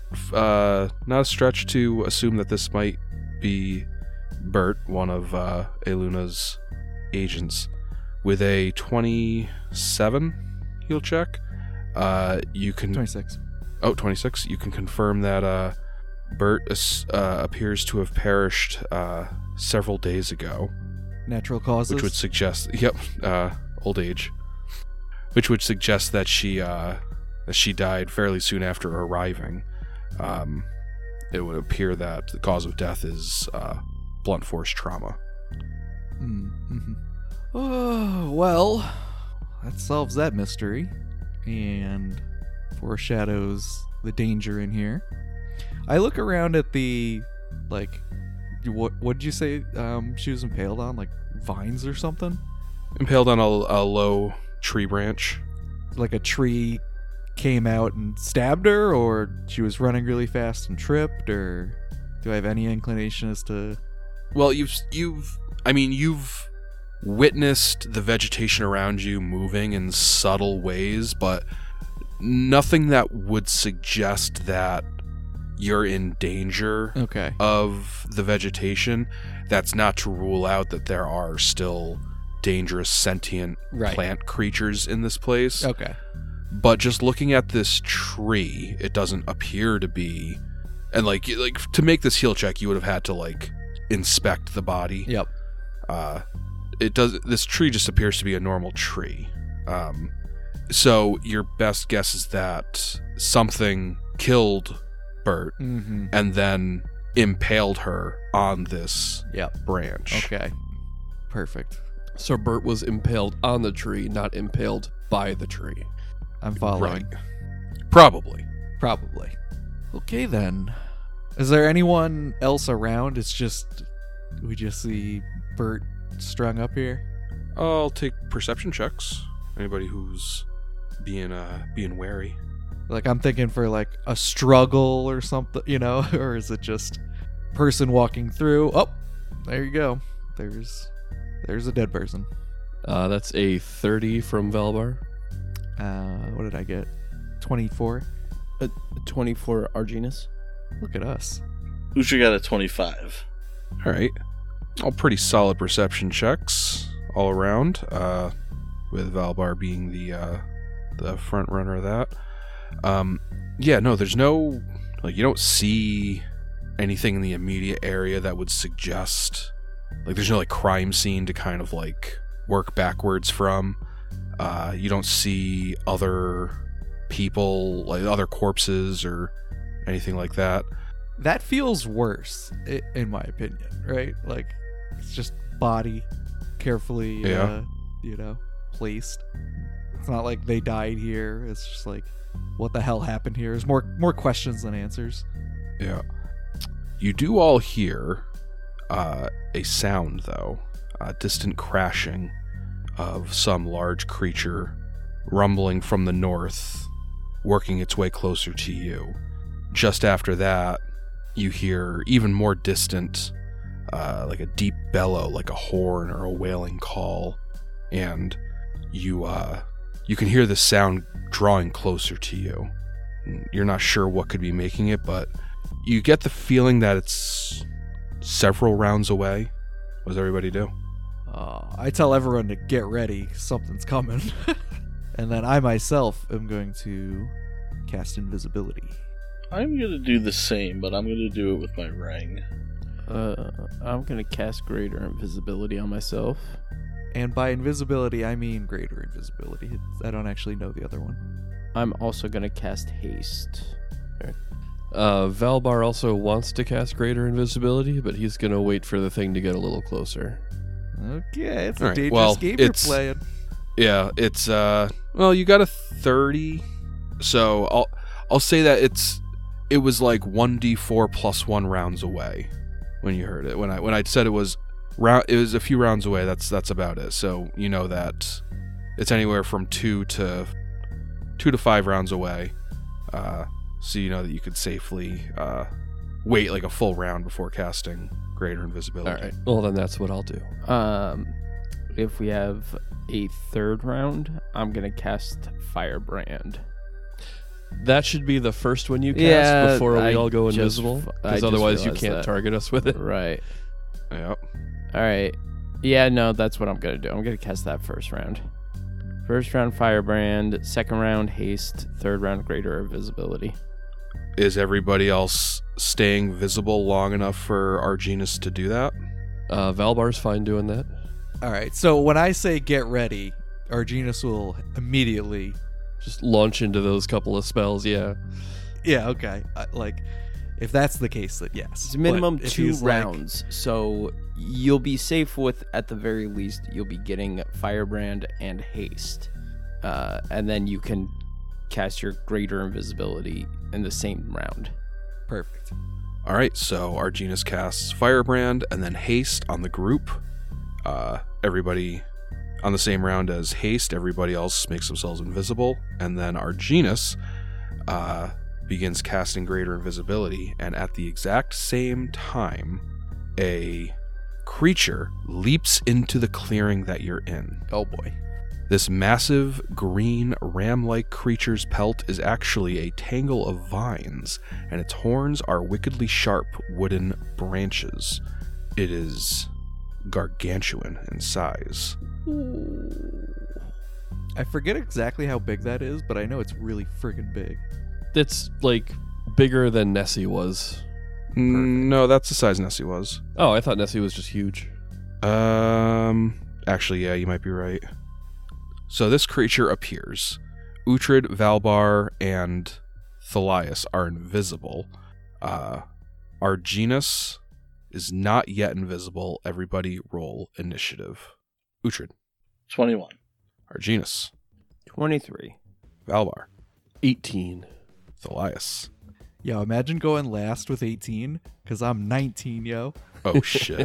uh, not a stretch to assume that this might be Bert, one of uh, Eluna's agents. With a twenty-seven heal check, uh, you can twenty-six. Oh, twenty-six. You can confirm that uh, Bert uh, appears to have perished uh, several days ago, Natural causes. which would suggest, yep, uh, old age, which would suggest that she uh, that she died fairly soon after arriving. Um, it would appear that the cause of death is uh, blunt force trauma. Mm-hmm. Oh, well, that solves that mystery and foreshadows the danger in here. I look around at the, like, what what did you say um, she was impaled on? Like vines or something? Impaled on a, a low tree branch. Like a tree came out and stabbed her, or she was running really fast and tripped, or do I have any inclination as to... Well, you've you've I mean you've witnessed the vegetation around you moving in subtle ways, but nothing that would suggest that you're in danger Okay. of the vegetation. That's not to rule out that there are still dangerous sentient Right. plant creatures in this place. Okay. But just looking at this tree, it doesn't appear to be, and like like to make this heal check, you would have had to like inspect the body. Yep. Uh, it does. This tree just appears to be a normal tree. Um, so your best guess is that something killed Bert Mm-hmm. and then impaled her on this Yep. branch. Okay. Perfect. So Bert was impaled on the tree, not impaled by the tree. I'm following. Right. Probably. Probably. Okay then. Is there anyone else around? It's just we just see Bert strung up here. I'll take perception checks. Anybody who's being uh being wary. Like I'm thinking for like a struggle or something, you know, or is it just person walking through? Oh, there you go. There's there's a dead person. Uh, that's a thirty from Valbar. Uh, what did I get? twenty-four. A twenty-four Arginus. Look at us. Ucha got a twenty-five. All right. All pretty solid perception checks all around. Uh, with Valbar being the uh, the front runner of that. Um, yeah, no, there's no like you don't see anything in the immediate area that would suggest like there's no like crime scene to kind of like work backwards from. Uh, you don't see other people like other corpses or anything like that. That feels worse, i- in my opinion. Right? Like it's just body carefully, Yeah. uh, you know, placed. It's not like they died here. It's just like, what the hell happened here? There's more more questions than answers. Yeah. You do all hear uh, a sound, though, a distant crashing of some large creature rumbling from the north, working its way closer to you. Just after that, you hear even more distant, uh, like a deep bellow, like a horn or a wailing call, and you uh, you can hear the sound drawing closer to you. You're not sure what could be making it, but you get the feeling that it's several rounds away. What does everybody do? Uh, I tell everyone to get ready. Something's coming. And then I myself am going to cast invisibility. I'm going to do the same, but I'm going to do it with my ring. Uh, I'm gonna cast Greater Invisibility on myself. And by invisibility, I mean greater invisibility. It's, I don't actually know the other one. I'm also gonna cast Haste. Uh, Valbar also wants to cast Greater Invisibility, but he's gonna wait for the thing to get a little closer. Okay, it's All a right, dangerous well, game it's- you're playing. Yeah, it's uh well, you got a thirty. So I'll I'll say that it's it was like one d four plus one rounds away when you heard it. When I when I said it was round it was a few rounds away, that's that's about it. So you know that it's anywhere from two to two to five rounds away. Uh so you know that you could safely uh wait like a full round before casting greater invisibility. All right. Well, then that's what I'll do. Um, if we have a third round, I'm gonna cast Firebrand. That should be the first one you cast Yeah, before we I all go just- invisible, I because just otherwise you realized can't that. target us with it. Right. Yep. All right. Yeah, no, that's what I'm gonna do. I'm gonna cast that first round. First round Firebrand, second round Haste, third round Greater Invisibility. Is everybody else staying visible long enough for Arginus to do that? Uh, Valbar's fine doing that. All right. So when I say get ready, Arginus will immediately. Just launch into those couple of spells, yeah. Yeah. Okay. Uh, like, if that's the case, then yes. It's minimum But if two he's like- rounds, so you'll be safe with, at the very least, you'll be getting Firebrand and Haste. Uh, and then you can cast your Greater Invisibility in the same round. Perfect. All right, so Arginus casts Firebrand and then Haste on the group. Uh, everybody on the same round as Haste, everybody else makes themselves invisible. And then Arginus uh, begins casting Greater Invisibility. And at the exact same time, a creature leaps into the clearing that you're in. Oh boy. This massive, green, ram-like creature's pelt is actually a tangle of vines, and its horns are wickedly sharp wooden branches. It is gargantuan in size. I forget exactly how big that is, but I know it's really friggin' big. It's like bigger than Nessie was. Mm, No, that's the size Nessie was. Oh, I thought Nessie was just huge. Um, actually, yeah, you might be right. So this creature appears. Uhtred, Valbar, and Thalias are invisible. Uh, Arginus is not yet invisible. Everybody roll initiative. Uhtred, twenty-one. Arginus, twenty-three. Valbar, eighteen. Thalias. Yo, imagine going last with eighteen, because I'm nineteen, yo. Oh, shit.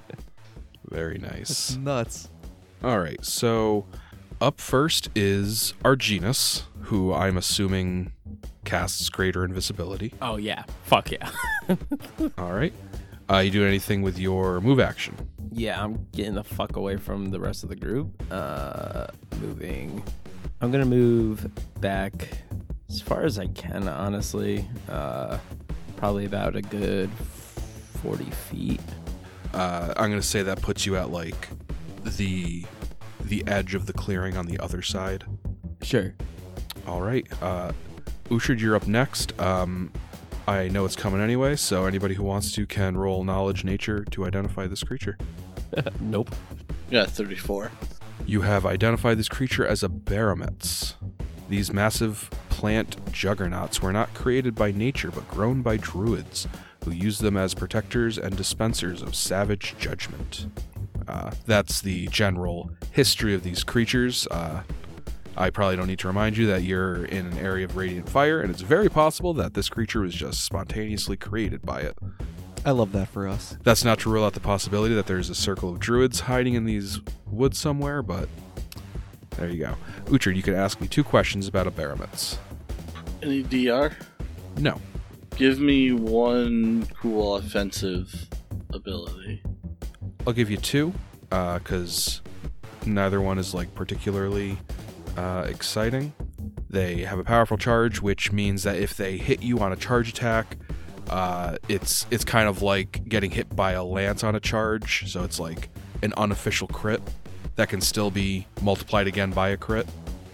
Very That's nice. nuts. All right, so up first is Arginus, who I'm assuming casts Greater Invisibility. Oh, yeah. Fuck yeah. All right. Uh, you doing anything with your move action? Yeah, I'm getting the fuck away from the rest of the group. Uh, moving. I'm gonna move back as far as I can, honestly. Uh, probably about a good forty feet. Uh, I'm gonna say that puts you at like the the edge of the clearing on the other side. Sure. All right. Uh, Uhtred, you're up next. Um, I know it's coming anyway, so anybody who wants to can roll knowledge nature to identify this creature. Nope. Yeah, thirty-four. You have identified this creature as a Baramets. These massive plant juggernauts were not created by nature, but grown by druids, who use them as protectors and dispensers of savage judgment. Uh, that's the general history of these creatures. Uh, I probably don't need to remind you that you're in an area of radiant fire, and it's very possible that this creature was just spontaneously created by it. I love that for us. That's not to rule out the possibility that there's a circle of druids hiding in these woods somewhere, but there you go. Uhtred, you can ask me two questions about a Baramets. Any D R? No. Give me one cool offensive ability. I'll give you two, because neither one is like particularly uh, exciting. They have a powerful charge, which means that if they hit you on a charge attack, uh, it's it's kind of like getting hit by a lance on a charge. So it's like an unofficial crit that can still be multiplied again by a crit.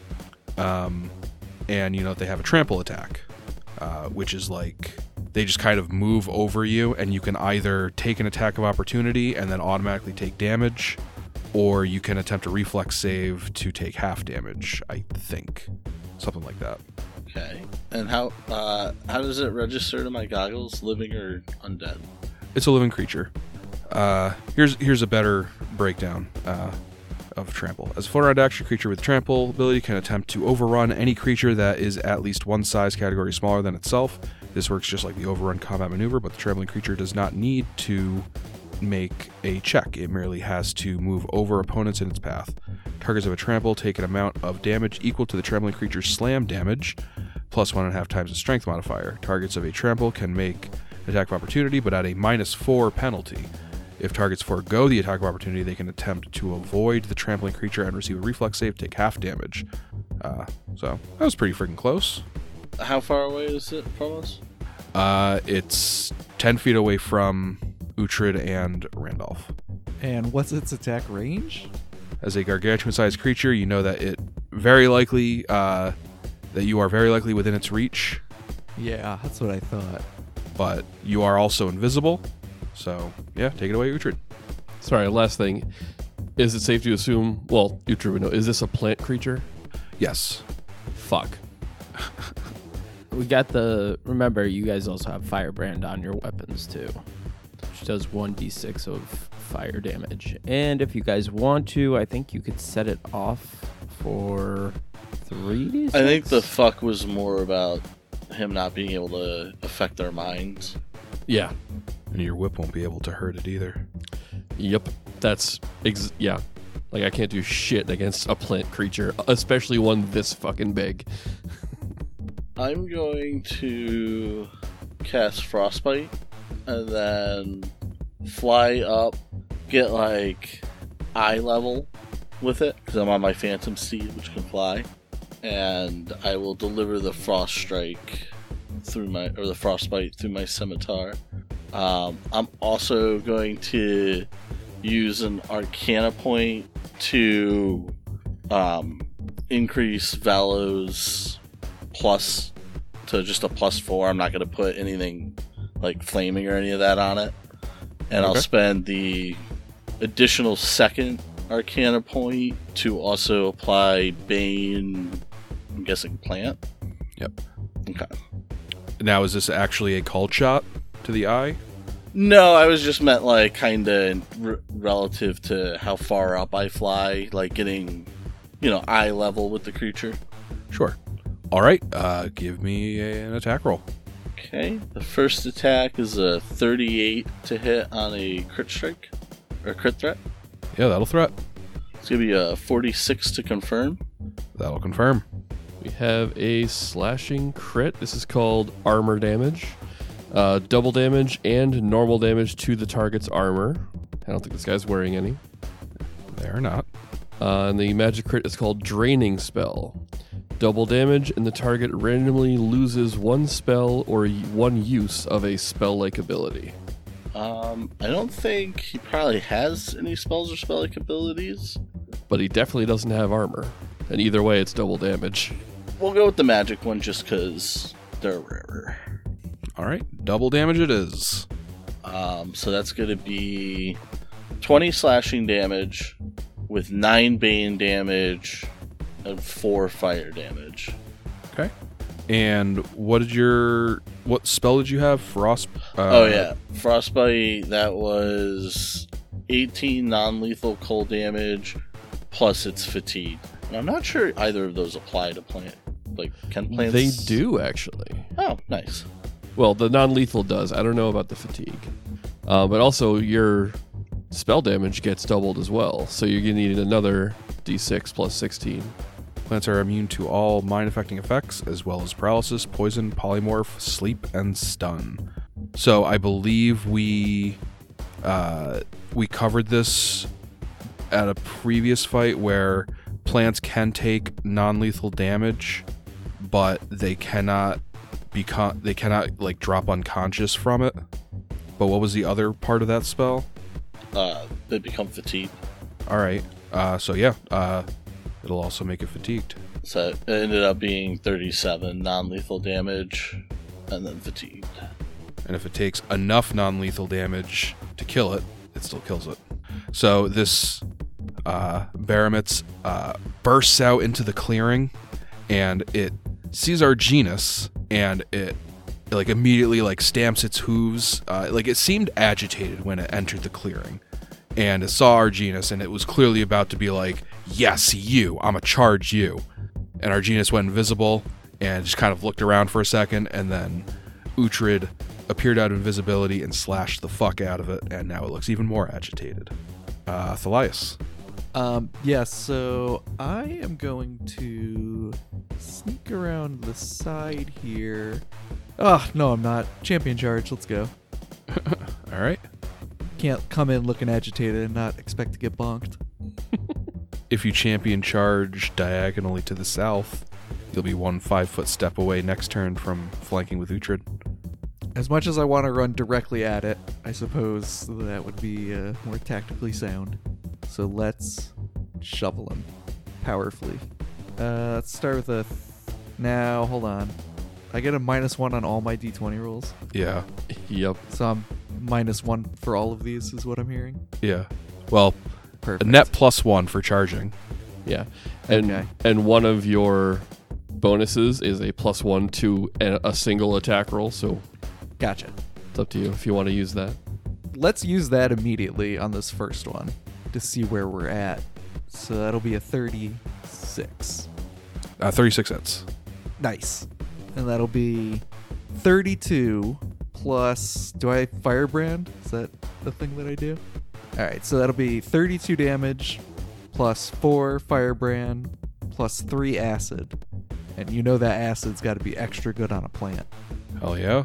Um, and you know they have a trample attack, uh, which is like they just kind of move over you, and you can either take an attack of opportunity and then automatically take damage, or you can attempt a reflex save to take half damage, I think. Something like that. Okay. And how uh, how does it register to my goggles? Living or undead? It's a living creature. Uh, here's here's a better breakdown uh, of trample. As a full round action, creature with trample ability can attempt to overrun any creature that is at least one size category smaller than itself. This works just like the overrun combat maneuver, but the trampling creature does not need to make a check. It merely has to move over opponents in its path. Targets of a trample take an amount of damage equal to the trampling creature's slam damage, plus one and a half times the strength modifier. Targets of a trample can make attack of opportunity, but at a minus four penalty. If targets forego the attack of opportunity, they can attempt to avoid the trampling creature and receive a reflex save, take half damage. Uh, so that was pretty freaking close. How far away is it from us? Uh, it's ten feet away from Uhtred and Randolph. And what's its attack range? As a gargantuan-sized creature, you know that it very likely uh, that you are very likely within its reach, Yeah, that's what I thought. but you are also invisible. So yeah, take it away, Uhtred. Sorry, last thing. Is it safe to assume, well, Uhtred would know, is this a plant creature? Yes. Fuck. We got the. Remember, you guys also have Firebrand on your weapons too, which does one d six of fire damage. And if you guys want to, I think you could set it off for three d six. I think the fuck was more about him not being able to affect their minds. Yeah. And your whip won't be able to hurt it either. Yep. That's, ex- yeah. Like, I can't do shit against a plant creature, especially one this fucking big. I'm going to cast Frostbite and then fly up, get like eye level with it because I'm on my Phantom Steed, which can fly, and I will deliver the Frost Strike through my or the Frostbite through my scimitar. Um, I'm also going to use an Arcana point to um, increase Valo's plus to just a plus four. I'm not going to put anything like flaming or any of that on it. And I'll Okay. spend the additional second Arcana point to also apply Bane, I'm guessing plant. Yep. Okay. Now, is this actually a called shot to the eye? No, I was just meant like kind of r- relative to how far up I fly, like getting, you know, eye level with the creature. Sure. All right. Uh, give me a, an attack roll. Okay, the first attack is a thirty-eight to hit on a crit strike, or crit threat. Yeah, that'll threat. It's going to be a forty-six to confirm. That'll confirm. We have a slashing crit. This is called armor damage. Uh, double damage and normal damage to the target's armor. I don't think this guy's wearing any. They are not. Uh, and the magic crit is called Draining Spell. Double damage, and the target randomly loses one spell or y- one use of a spell-like ability. Um, I don't think he probably has any spells or spell-like abilities. But he definitely doesn't have armor. And either way, it's double damage. We'll go with the magic one just because they're rarer. All right. Double damage it is. Um, so that's going to be twenty slashing damage with nine Bane damage and four fire damage. Okay. And what did your what spell did you have? Frost. Uh, Oh yeah, Frostbite. That was eighteen non-lethal cold damage plus its fatigue. And I'm not sure either of those apply to plant. Like, can plants? They do, actually. Oh, nice. Well, the non-lethal does. I don't know about the fatigue. Uh, but also, your spell damage gets doubled as well. So you're going to need another d six plus sixteen. Plants are immune to all mind-affecting effects, as well as paralysis, poison, polymorph, sleep, and stun. So I believe we uh, we covered this at a previous fight where plants can take non-lethal damage, but they cannot become they cannot like drop unconscious from it. But what was the other part of that spell? Uh, they become fatigued. All right. Uh, so yeah, uh, it'll also make it fatigued. So it ended up being thirty-seven non-lethal damage and then fatigued. And if it takes enough non-lethal damage to kill it, it still kills it. So this uh, Baromitz uh, bursts out into the clearing, and it sees Arginus, and it like immediately like stamps its hooves. Uh, like it seemed agitated when it entered the clearing, and it saw Arginus, and it was clearly about to be like, "Yes, you! I'ma charge you!" And Arginus went invisible and just kind of looked around for a second, and then Uhtred appeared out of invisibility and slashed the fuck out of it, and now it looks even more agitated. Uh, Thalias. Um, yeah, so I am going to sneak around the side here. Oh, no, I'm not. Champion charge, let's go. All right. Can't come in looking agitated and not expect to get bonked. If you champion charge diagonally to the south, you'll be one five foot step away next turn from flanking with Uhtred. As much as I want to run directly at it, I suppose that would be uh, more tactically sound. So let's shovel him powerfully. Uh, let's start with a... Th- now, hold on. I get a minus one on all my d twenty rolls. Yeah. Yep. So I'm minus one for all of these is what I'm hearing. Yeah. Well, a Perfect. net plus one for charging. Yeah. And Okay. and one of your bonuses is a plus one to a, a single attack roll, so Gotcha. it's up to you if you want to use that. Let's use that immediately on this first one to see where we're at. So that'll be a thirty-six. Uh, thirty-six hits. Nice. And that'll be thirty-two plus... Do I firebrand? Is that the thing that I do? Alright, so that'll be thirty-two damage plus four firebrand plus three acid. And you know that acid's got to be extra good on a plant. Hell yeah.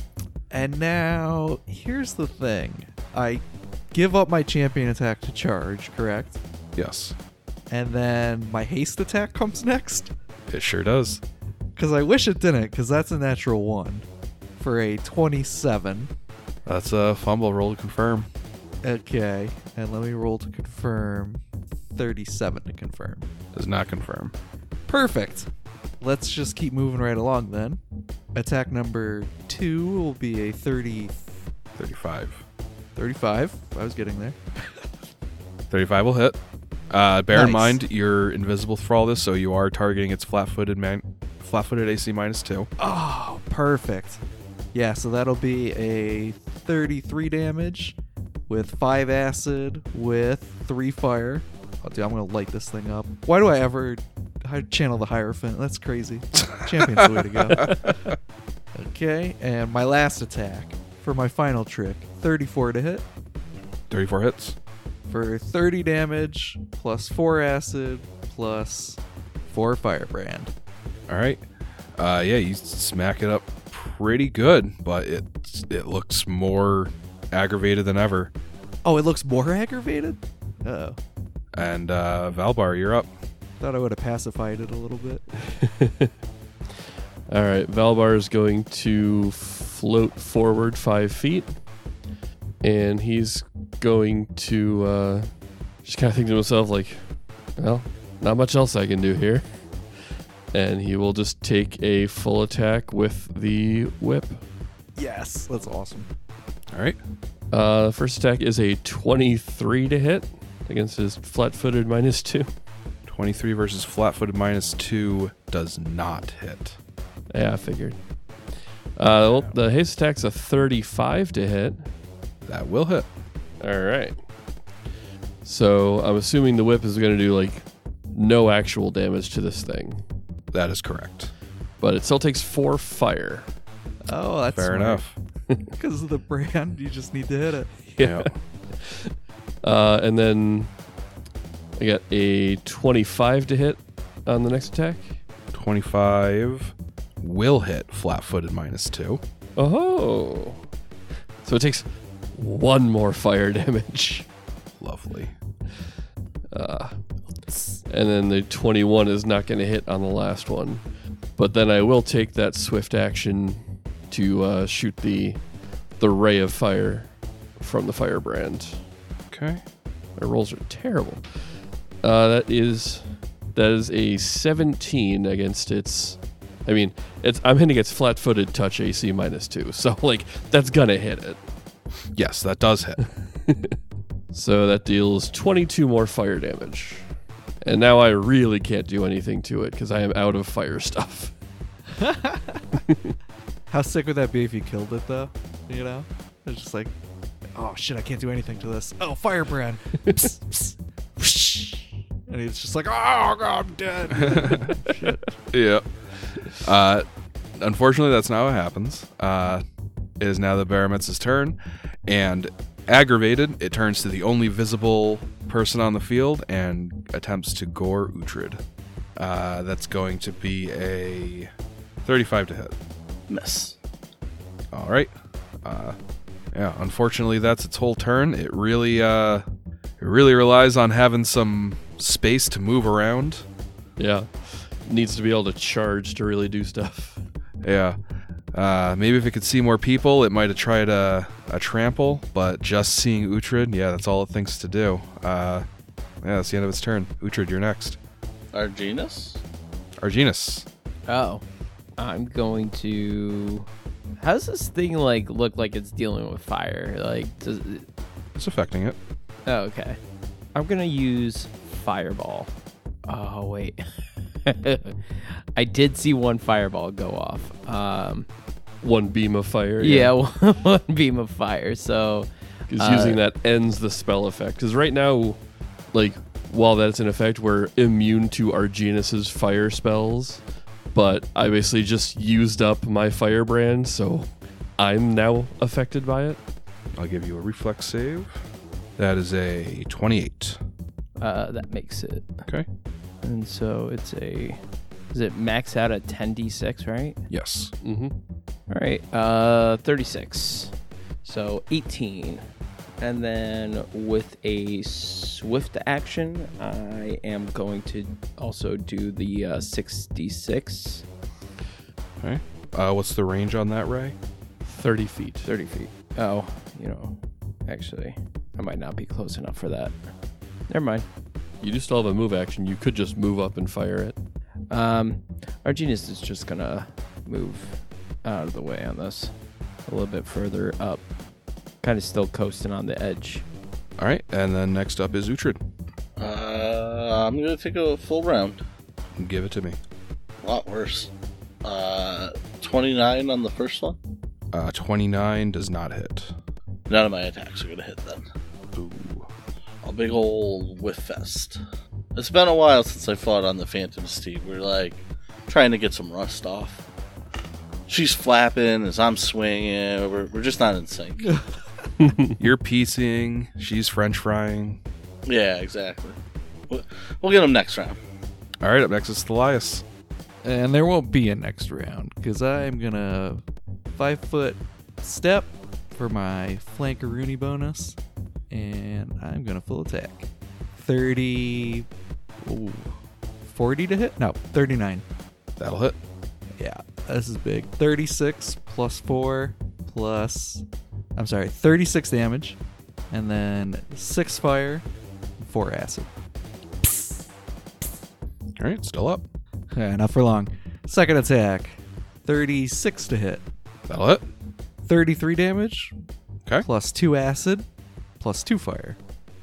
And now, here's the thing. I give up my champion attack to charge, correct? Yes. And then my haste attack comes next? It sure does. Because I wish it didn't, because that's a natural one. For a twenty-seven. That's a fumble roll to confirm. Okay, and let me roll to confirm. thirty-seven to confirm. Does not confirm. Perfect. Let's just keep moving right along then. Attack number two will be a thirty, thirty-five. thirty-five. I was getting there. thirty-five will hit. Uh, bear in Nice. mind, you're invisible for all this, so you are targeting its flat-footed man, flat-footed A C minus two. Oh, perfect. Yeah, so that'll be a thirty-three damage with five acid with three fire. Oh, dude, I'm gonna light this thing up. Why do I ever I channel the Hierophant? That's crazy. Champion's the way to go. Okay, and my last attack for my final trick, thirty-four to hit thirty-four hits. for thirty damage plus four acid plus four firebrand. All right. Uh, yeah, you smack it up pretty good, but it it looks more aggravated than ever. Oh, it looks more aggravated? Uh-oh. And uh, Valbar, you're up. Thought I would have pacified it a little bit. All right, Valbar is going to float forward five feet, and he's going to uh, just kind of think to himself, like, well, not much else I can do here. And he will just take a full attack with the whip. Yes, that's awesome. All right. Uh, first attack is a twenty-three to hit against his flat-footed minus two. twenty-three versus flat-footed minus two does not hit. Yeah, I figured. Uh, well, the haste attack's a thirty-five to hit. That will hit. All right. So I'm assuming the whip is going to do like no actual damage to this thing, That is correct. but it still takes four fire. Oh, that's Fair smart. enough. Because of the brand, you just need to hit it. Yeah. Uh, and then I got a twenty-five to hit on the next attack. twenty-five will hit flat-footed minus two. Oh. So it takes one more fire damage. Lovely. Uh, and then the twenty-one is not going to hit on the last one. But then I will take that swift action to uh, shoot the the ray of fire from the firebrand. Okay. My rolls are terrible. Uh, that is that is a seventeen against its. I mean, it's I'm hitting its flat-footed touch A C minus two, so like that's gonna hit it. Yes, that does hit. So that deals twenty-two more fire damage. And now I really can't do anything to it because I am out of fire stuff. How sick would that be if you killed it, though? You know? It's just like, oh shit, I can't do anything to this. Oh, firebrand. Psst, psst, whoosh. And he's just like, oh, God, I'm dead. Shit. Yeah. Uh, unfortunately, that's not what happens. Uh, it is now the Barometz's turn, and aggravated, it turns to the only visible person on the field and attempts to gore Uhtred. Uh, that's going to be a thirty-five to hit. Miss. All right. Uh, Yeah, unfortunately, that's its whole turn. It really, uh, it really relies on having some space to move around. Yeah. Needs to be able to charge to really do stuff. Yeah. Uh, maybe if it could see more people, it might have tried a, a trample, but just seeing Uhtred, yeah, that's all it thinks to do. Uh, yeah, that's the end of its turn. Uhtred, you're next. Arginus? Arginus. Oh, I'm going to. How's this thing like look like it's dealing with fire? Like, does it... It's affecting it. Oh, okay. I'm gonna use fireball. Oh wait, I did see one fireball go off. Um, One beam of fire. yeah, one beam of fire. So Because Uh, using that ends the spell effect. Because right now, like, while that's in effect, we're immune to Arginus's fire spells. But I basically just used up my firebrand, so I'm now affected by it. I'll give you a reflex save. That is a twenty-eight. uh, that makes it. Okay. And so it's a. Is it max out at ten d six, right? Yes. Mm-hmm. All right. Uh, thirty-six. So eighteen. And then with a swift action, I am going to also do the uh, sixty-six. Okay. Uh, what's the range on that, Ray? thirty feet. thirty feet. Oh, you know, actually, I might not be close enough for that. Never mind. You do still have a move action. You could just move up and fire it. Um, Arginus is just gonna move out of the way on this a little bit further up. Kind of still coasting on the edge. All right. And then next up is Uhtred. Uh, I'm gonna take a full round. Give it to me. A lot worse. Uh, twenty-nine on the first one. Uh, twenty-nine does not hit. None of my attacks are gonna hit then. Ooh. A big old whiff fest. It's been a while since I fought on the Phantom Steed. We're like trying to get some rust off. She's flapping as I'm swinging. We're, we're just not in sync. You're piecing. She's French frying. Yeah, exactly. We'll, we'll get them next round. All right. Up next is Thalias. And there won't be a next round because I'm gonna five foot step for my flankaroonie bonus, and I'm gonna full attack. thirty, ooh, forty to hit? No, thirty-nine. That'll hit. Yeah, this is big. thirty-six plus four plus, I'm sorry, thirty-six damage, and then six fire, four acid. All right. Still up. Yeah, not for long. Second attack, thirty-six to hit, That'll hit. thirty-three damage, Okay. plus two acid, plus two fire.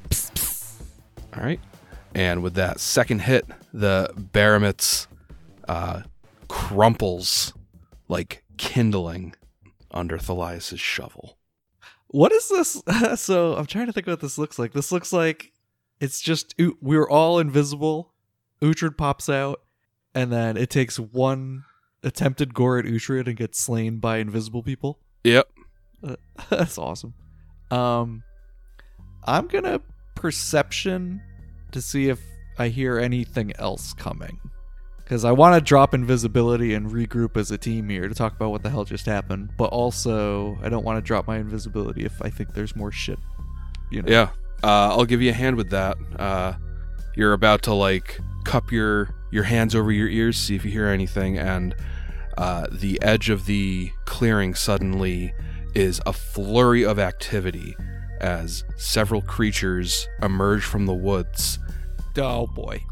All right. And with that second hit, the Baromet's uh, crumples like kindling under Thalias' shovel. What is this? So I'm trying to think what this looks like. This looks like it's just U- we're all invisible. Uhtred pops out, and then it takes one attempted gore at Uhtred and gets slain by invisible people. Yep. Uh, that's awesome. Um, I'm gonna perception to see if I hear anything else coming, because I want to drop invisibility and regroup as a team here to talk about what the hell just happened. But also, I don't want to drop my invisibility if I think there's more shit. You know? Yeah. Uh, I'll give you a hand with that. Uh, you're about to like cup your your hands over your ears, see if you hear anything, and uh, the edge of the clearing suddenly is a flurry of activity as several creatures emerge from the woods. Oh boy.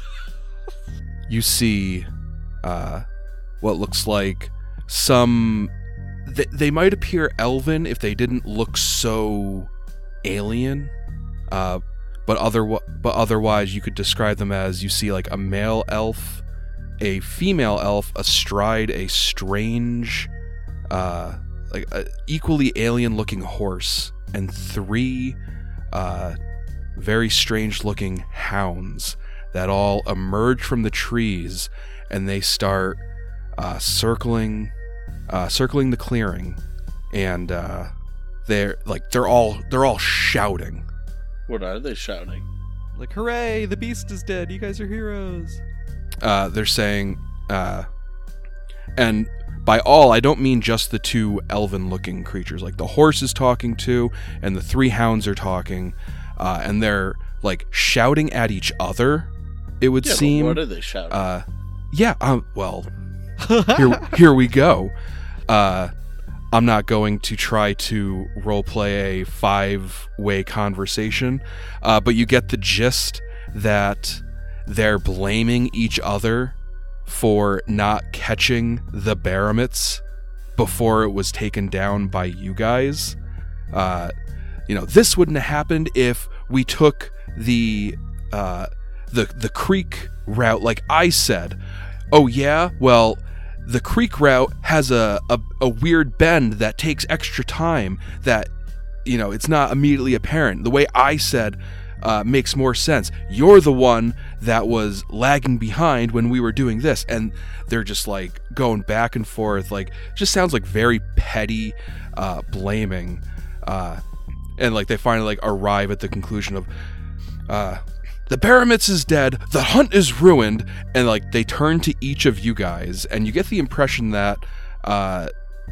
You see uh, what looks like some... Th- they might appear elven if they didn't look so alien. Uh, but, other- but otherwise, you could describe them as you see like a male elf, a female elf astride a strange, uh, like a equally alien-looking horse, and three uh, very strange-looking hounds that all emerge from the trees, and they start uh, circling, uh, circling the clearing, and uh, they're like they're all they're all shouting. What are they shouting? Like, hooray, the beast is dead. You guys are heroes. Uh, they're saying, uh, and by all, I don't mean just the two elven-looking creatures. Like, the horse is talking to, and the three hounds are talking, uh, and they're, like, shouting at each other, it would Yeah, but seem. what are they shouting? Uh, yeah, um, well, here, here we go. Uh, I'm not going to try to roleplay a five-way conversation, uh, but you get the gist that they're blaming each other for not catching the Baramits before it was taken down by you guys. Uh, you know, this wouldn't have happened if we took the uh, the the creek route, like I said. Oh yeah, well, the creek route has a, a a weird bend that takes extra time. That, you know, it's not immediately apparent. The way I said Uh, makes more sense. You're the one that was lagging behind when we were doing this. And they're just like going back and forth. Like, just sounds like very petty uh, blaming. Uh, and like they finally like arrive at the conclusion of uh, the Baramits is dead. The hunt is ruined. And like they turn to each of you guys, and you get the impression that uh,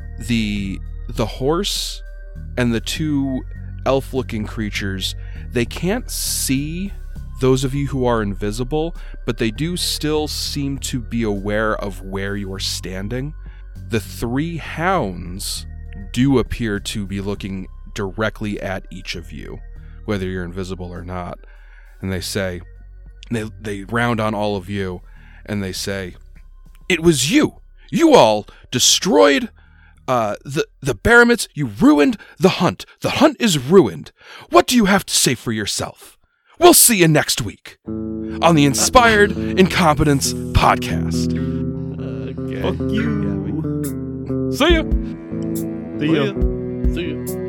the the horse and the two elf-looking creatures, they can't see those of you who are invisible, but they do still seem to be aware of where you're standing. The three hounds do appear to be looking directly at each of you, whether you're invisible or not. And they say, they, they round on all of you, and they say, "It was you! You all destroyed Uh, the, the Baramits, you ruined the hunt. The hunt is ruined. What do you have to say for yourself? We'll see you next week on the Inspired Incompetence Podcast." Okay. Fuck you. Yeah, we- See ya! See ya. See ya.